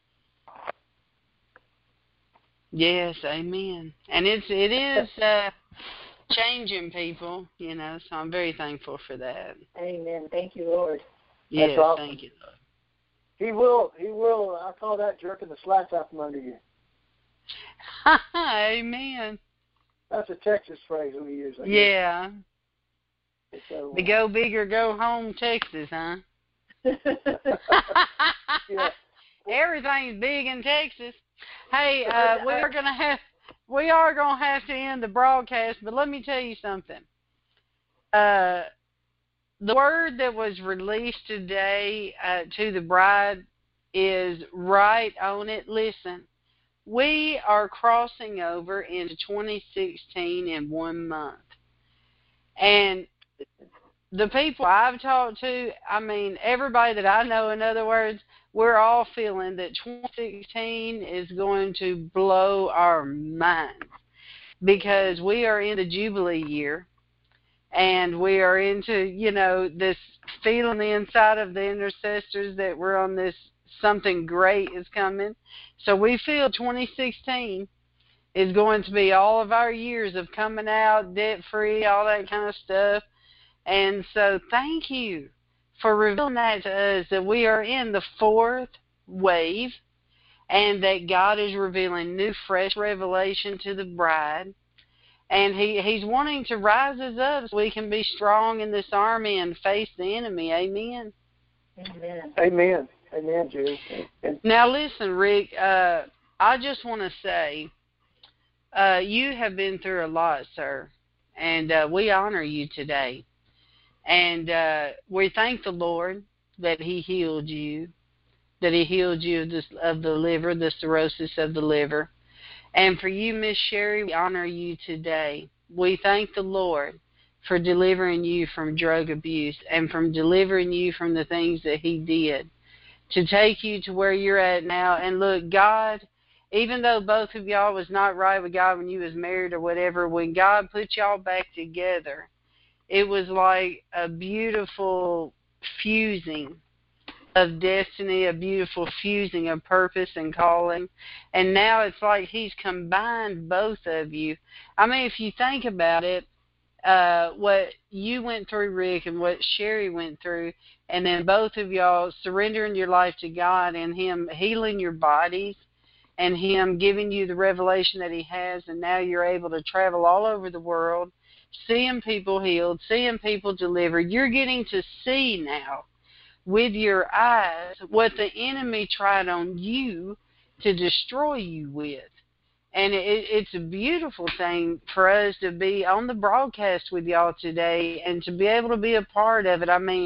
A: Yes, amen. And it is changing people, you know, so I'm very thankful for that.
C: Amen. Thank you, Lord.
A: Yes,
B: awesome.
A: Thank you, Lord.
B: He will, I call that jerking the slats out from under you.
A: Amen.
B: That's a Texas phrase we use.
A: Yeah.
B: So,
A: The go big or go home Texas, huh?
B: yeah.
A: Everything's big in Texas. Hey, we are gonna have to end the broadcast, but let me tell you something. The word that was released today to the bride is right on it. Listen, we are crossing over into 2016 in 1 month, and the people I've talked to, I mean, everybody that I know, in other words, we're all feeling that 2016 is going to blow our minds because we are in the Jubilee year and we are into, you know, this feeling inside of the intercessors that we're on this, something great is coming. So we feel 2016 is going to be all of our years of coming out debt-free, all that kind of stuff. And so thank you for revealing that to us, that we are in the 4th wave and that God is revealing new, fresh revelation to the bride. And he's wanting to rise us up so we can be strong in this army and face the enemy. Amen?
C: Amen.
B: Amen. Amen, Judy.
A: Now listen, Rick, I just want to say you have been through a lot, sir, and we honor you today. And we thank the Lord that he healed you, of the liver, the cirrhosis of the liver. And for you, Miss Sherry, we honor you today. We thank the Lord for delivering you from drug abuse and from delivering you from the things that he did to take you to where you're at now. And look, God, even though both of y'all was not right with God when you was married or whatever, when God put y'all back together, it was like a beautiful fusing of destiny, a beautiful fusing of purpose and calling. And now it's like he's combined both of you. I mean, if you think about it, what you went through, Rick, and what Sherry went through, and then both of y'all surrendering your life to God and him healing your bodies and him giving you the revelation that he has, and now you're able to travel all over the world, seeing people healed, seeing people delivered. You're getting to see now with your eyes what the enemy tried on you to destroy you with. And it's a beautiful thing for us to be on the broadcast with y'all today and to be able to be a part of it. I mean,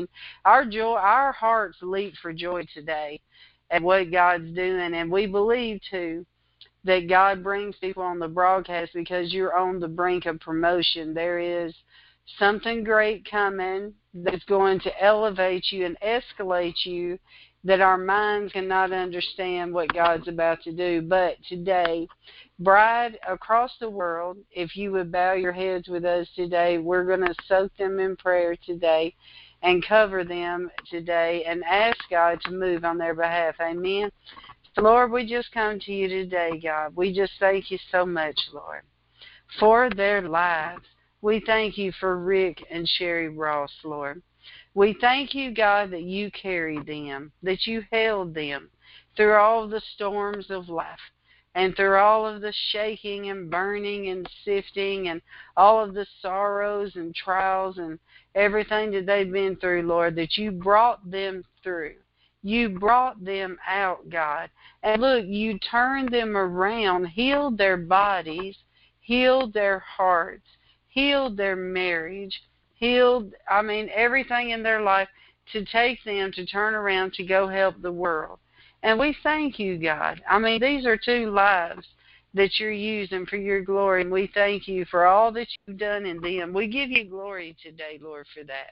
A: our hearts leap for joy today at what God's doing, and we believe too that God brings people on the broadcast because you're on the brink of promotion. There is something great coming that's going to elevate you and escalate you that our minds cannot understand what God's about to do. But today, bride across the world, if you would bow your heads with us today, we're going to soak them in prayer today and cover them today and ask God to move on their behalf. Amen. Lord, we just come to you today, God. We just thank you so much, Lord, for their lives. We thank you for Rick and Sherry Ross, Lord. We thank you, God, that you carried them, that you held them through all the storms of life. and through all of the shaking and burning and sifting and all of the sorrows and trials and everything that they've been through, Lord, that you brought them through. You brought them out, God. And look, you turned them around, healed their bodies, healed their hearts, healed their marriage, healed, everything in their life to take them to turn around to go help the world. And we thank you, God. These are 2 lives that you're using for your glory, and we thank you for all that you've done in them. We give you glory today, Lord, for that.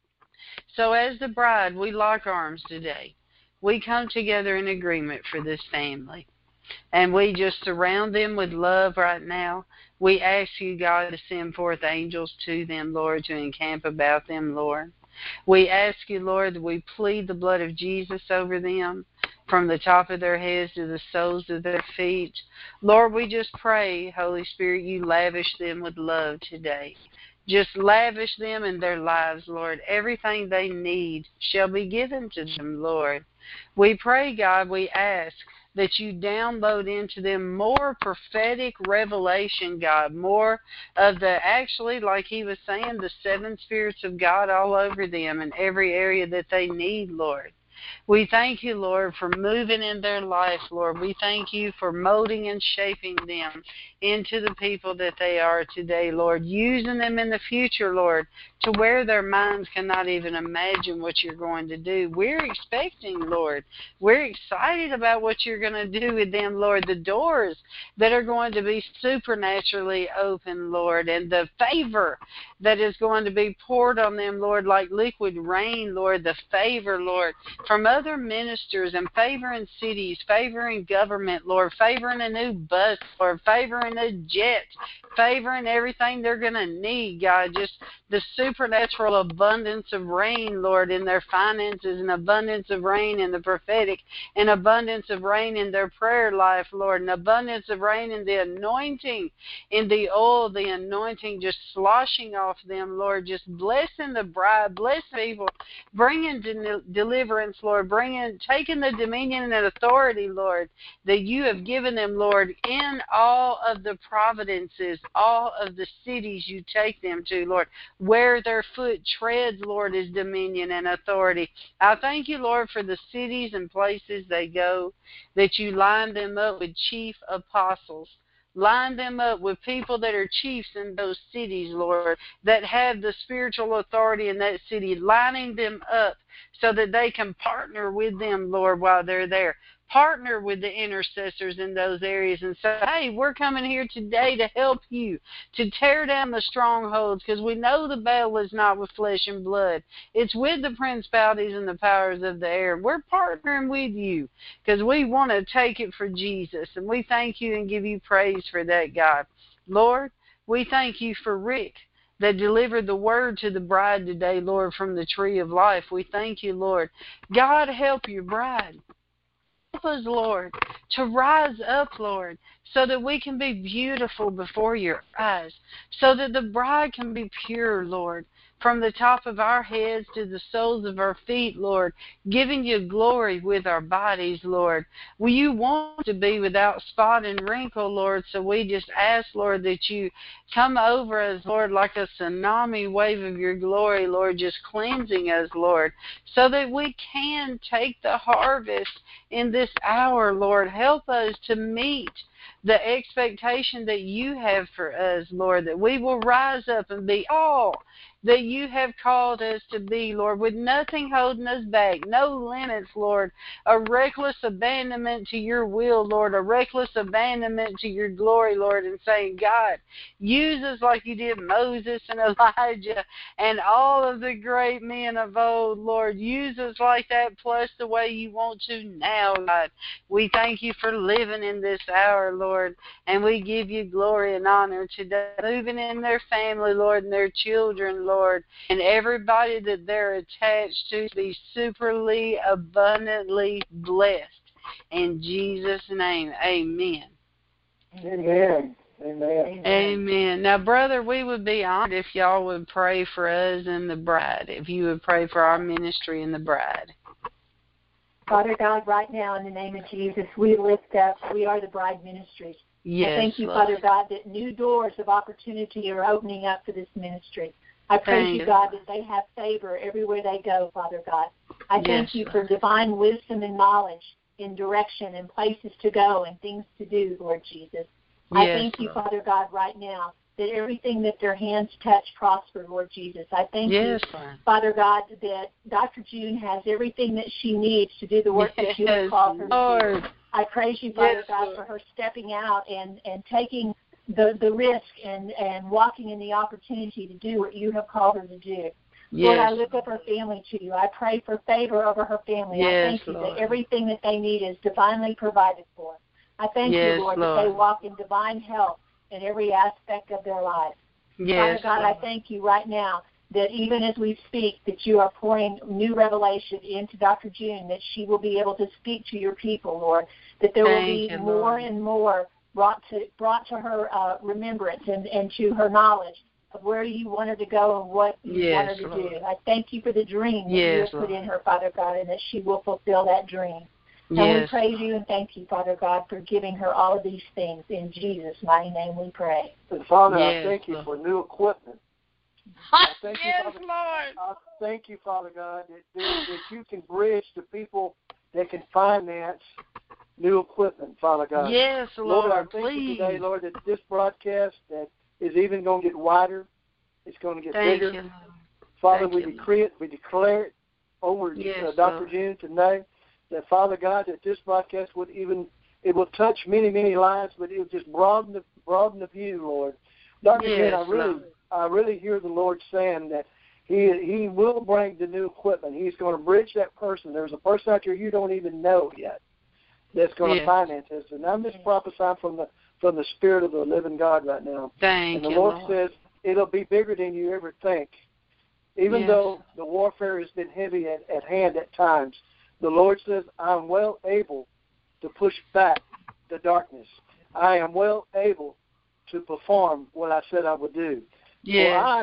A: So as the bride, we lock arms today. We come together in agreement for this family, and we just surround them with love right now. We ask you, God, to send forth angels to them, Lord, to encamp about them, Lord. We ask you, Lord, that we plead the blood of Jesus over them from the top of their heads to the soles of their feet. Lord, we just pray, Holy Spirit, you lavish them with love today. Just lavish them in their lives, Lord. Everything they need shall be given to them, Lord. We pray, God, we ask that you download into them more prophetic revelation, God, more of the, actually, like he was saying, the 7 spirits of God all over them in every area that they need, Lord. We thank you, Lord, for moving in their life, Lord. We thank you for molding and shaping them into the people that they are today, Lord, using them in the future, Lord, to where their minds cannot even imagine what you're going to do. We're expecting, Lord. We're excited about what you're going to do with them, Lord, the doors that are going to be supernaturally open, Lord, and the favor that is going to be poured on them, Lord, like liquid rain, Lord, the favor, Lord, from other ministers, and favor in cities, favor in government, Lord, favor in a new bus, Lord, favor in a jet, favor in everything they're going to need, God, just the supernatural abundance of rain, Lord, in their finances, an abundance of rain in the prophetic, an abundance of rain in their prayer life, Lord, an abundance of rain in the anointing, in the oil, the anointing just sloshing off them, Lord, just blessing the bride, blessing people, bringing deliverance, Lord, taking the dominion and authority, Lord, that you have given them, Lord, in all of the providences, all of the cities you take them to, Lord. Where their foot treads, Lord, is dominion and authority. I thank you, Lord, for the cities and places they go, that you line them up with chief apostles. Line them up with people that are chiefs in those cities, Lord, that have the spiritual authority in that city, lining them up so that they can partner with them, Lord, while they're there. Partner with the intercessors in those areas and say, hey, we're coming here today to help you, to tear down the strongholds, because we know the battle is not with flesh and blood. It's with the principalities and the powers of the air. We're partnering with you because we want to take it for Jesus, and we thank you and give you praise for that, God. Lord, we thank you for Rick that delivered the word to the bride today, Lord, from the tree of life. We thank you, Lord. God, help your bride. Help us, Lord, to rise up, Lord, so that we can be beautiful before your eyes, so that the bride can be pure, Lord, from the top of our heads to the soles of our feet, Lord, giving you glory with our bodies, Lord. You want to be without spot and wrinkle, Lord, so we just ask, Lord, that you come over us, Lord, like a tsunami wave of your glory, Lord, just cleansing us, Lord, so that we can take the harvest in this hour, Lord. Help us to meet the expectation that you have for us, Lord, that we will rise up and be all that you have called us to be, Lord, with nothing holding us back, no limits, Lord, a reckless abandonment to your will, Lord, a reckless abandonment to your glory, Lord, and saying, God, use us like you did Moses and Elijah and all of the great men of old, Lord. Use us like that, plus the way you want to now, God. We thank you for living in this hour, Lord, and we give you glory and honor today, moving in their family, Lord, and their children, Lord, and everybody that they're attached to be superly, abundantly blessed. In Jesus' name, amen.
B: Amen. Amen.
A: Amen. Now, brother, we would be honored if y'all would pray for us and the bride, if you would pray for our ministry and the bride.
C: Father God, right now in the name of Jesus, we lift up, we are the Bride Ministries.
A: Yes,
C: I thank you,
A: Lord.
C: Father God, that new doors of opportunity are opening up for this ministry. I praise you, God, that they have favor everywhere they go, Father God. I thank you for divine wisdom and knowledge in direction and places to go and things to do, Lord Jesus. I thank you, Father God, right now, that everything that their hands touch prosper, Lord Jesus. I thank you, Father God, that Dr. June has everything that she needs to do the work that you have called her to do. I praise you, Father God, for her stepping out and taking the risk and walking in the opportunity to do what you have called her to do. Lord, I lift up her family to you. I pray for favor over her family. I thank you that everything that they need is divinely provided for. I thank you, Lord, that they walk in divine health in every aspect of their life. Father God, I thank you right now that even as we speak, that you are pouring new revelation into Dr. June, that she will be able to speak to your people, Lord, that there will be more and more brought to her remembrance and to her knowledge of where you want her to go and what you want her to do. I thank you for the dream that you have put in her, Father God, and that she will fulfill that dream. And we praise you and thank you, Father God, for giving her all of these things. In Jesus' mighty name we pray.
B: And Father, I thank you for new equipment. I thank you, Father God, that you can bridge to people that can finance new equipment, Father God.
A: Yes, Lord,
B: I thank you today, Lord, that this broadcast that is even going to get wider. It's going to get bigger.
A: You.
B: Father, we decree it, we declare it over Dr. June tonight, that, Father God, that this broadcast it will touch many, many lives, but it will just broaden the view, Lord. Dr. June, I really hear the Lord saying that He will bring the new equipment. He's going to bridge that person. There's a person out there you don't even know yet that's going to finance this. And I'm just prophesying from the Spirit of the living God right now.
A: And
B: the Lord says it'll be bigger than you ever think. Even though the warfare has been heavy at hand at times, the Lord says, I'm well able to push back the darkness. I am well able to perform what I said I would do.
A: Yes.
B: For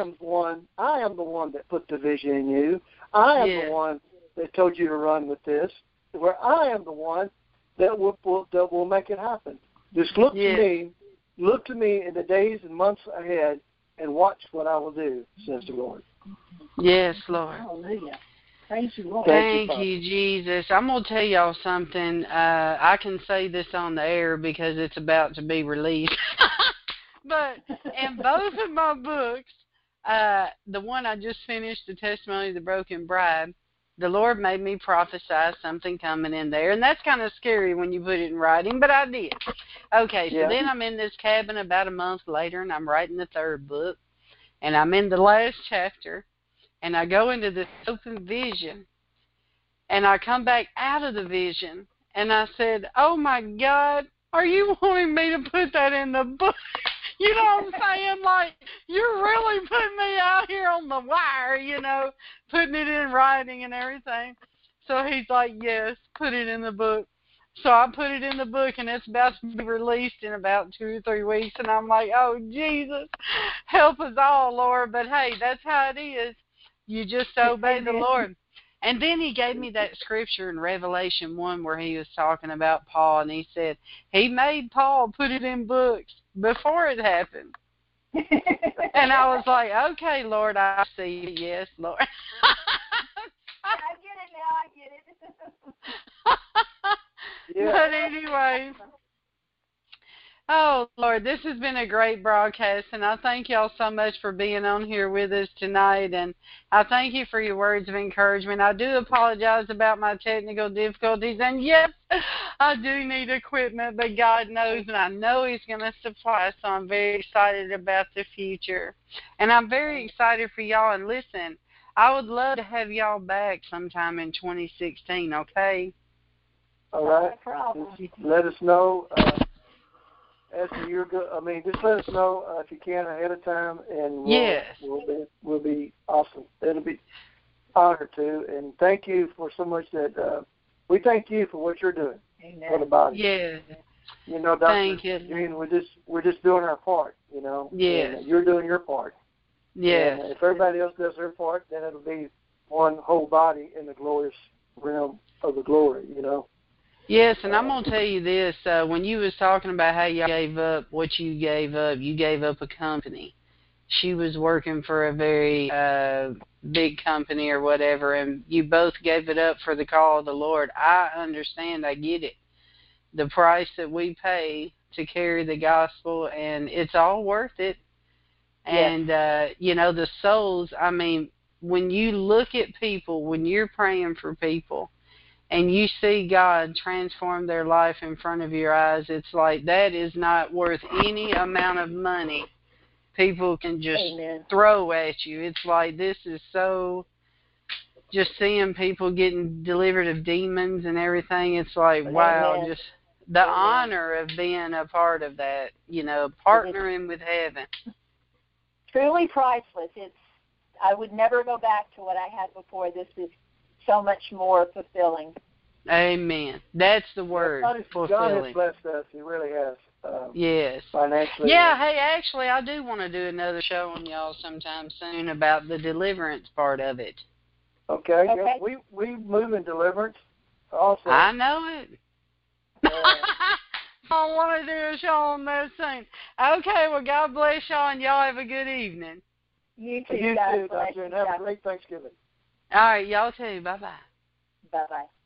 B: I am the one that put the vision in you. I am the one that told you to run with this. Where I am the one that will make it happen. Just look to me in the days and months ahead and watch what I will do, says the Lord.
A: Yes, Lord.
C: Hallelujah. Praise you, Lord.
A: Thank you, Jesus. I'm going to tell y'all something. I can say this on the air because it's about to be released. But in both of my books, the one I just finished, The Testimony of the Broken Bride, the Lord made me prophesy something coming in there. And that's kind of scary when you put it in writing, but I did. Okay, so then I'm in this cabin about a month later, and I'm writing the third book. And I'm in the last chapter. And I go into this open vision, and I come back out of the vision, and I said, oh, my God, are you wanting me to put that in the book? You know what I'm saying? Like, you're really putting me out here on the wire, putting it in writing and everything. So he's like, yes, put it in the book. So I put it in the book, and it's about to be released in about 2 or 3 weeks. And I'm like, oh, Jesus, help us all, Lord. But, hey, that's how it is. You just obey the Lord. And then he gave me that scripture in Revelation 1 where he was talking about Paul, and he said he made Paul put it in books before it happened. And I was like, okay, Lord, I see. Yes, Lord.
C: I get it.
A: But anyway. Oh, Lord, this has been a great broadcast, and I thank y'all so much for being on here with us tonight, and I thank you for your words of encouragement. I do apologize about my technical difficulties, and yes, I do need equipment, but God knows, and I know He's going to supply, so I'm very excited about the future. And I'm very excited for y'all, and listen, I would love to have y'all back sometime in 2016, okay?
B: All right.
C: No problem.
B: Let us know. As the year just let us know if you can ahead of time, and we'll be awesome. It'll be honored to, and thank you for so much that we thank you for what you're doing for the body.
A: Yes.
B: Dr.
A: Thank you.
B: We're just doing our part.
A: Yes.
B: And you're doing your part.
A: Yes.
B: And if everybody else does their part, then it'll be one whole body in the glorious realm of the glory, you know.
A: Yes, and I'm going to tell you this. When you was talking about how you gave up what you gave up a company. She was working for a very big company or whatever, and you both gave it up for the call of the Lord. I understand. I get it. The price that we pay to carry the gospel, and it's all worth it. And, you know, the souls, I mean, when you look at people, when you're praying for people, and you see God transform their life in front of your eyes, it's like that is not worth any amount of money people can just throw at you. It's like this is so, just seeing people getting delivered of demons and everything, it's like, wow, just the honor of being a part of that, you know, partnering with heaven.
C: Truly priceless. I would never go back to what I had before. This is so much more fulfilling.
A: Amen. That's the word, fulfilling.
B: God has blessed us. He really has.
A: Yes.
B: Financially.
A: Yeah, hey, actually, I do want to do another show on y'all sometime soon about the deliverance part of it.
B: Okay. Yeah, we move in deliverance also.
A: I know it. I want to do a show on that soon. Okay, well, God bless y'all, and y'all have a good evening.
C: You too,
B: You too, Doctor, and have a great Thanksgiving.
A: All right, y'all too. Bye-bye.
C: Bye-bye.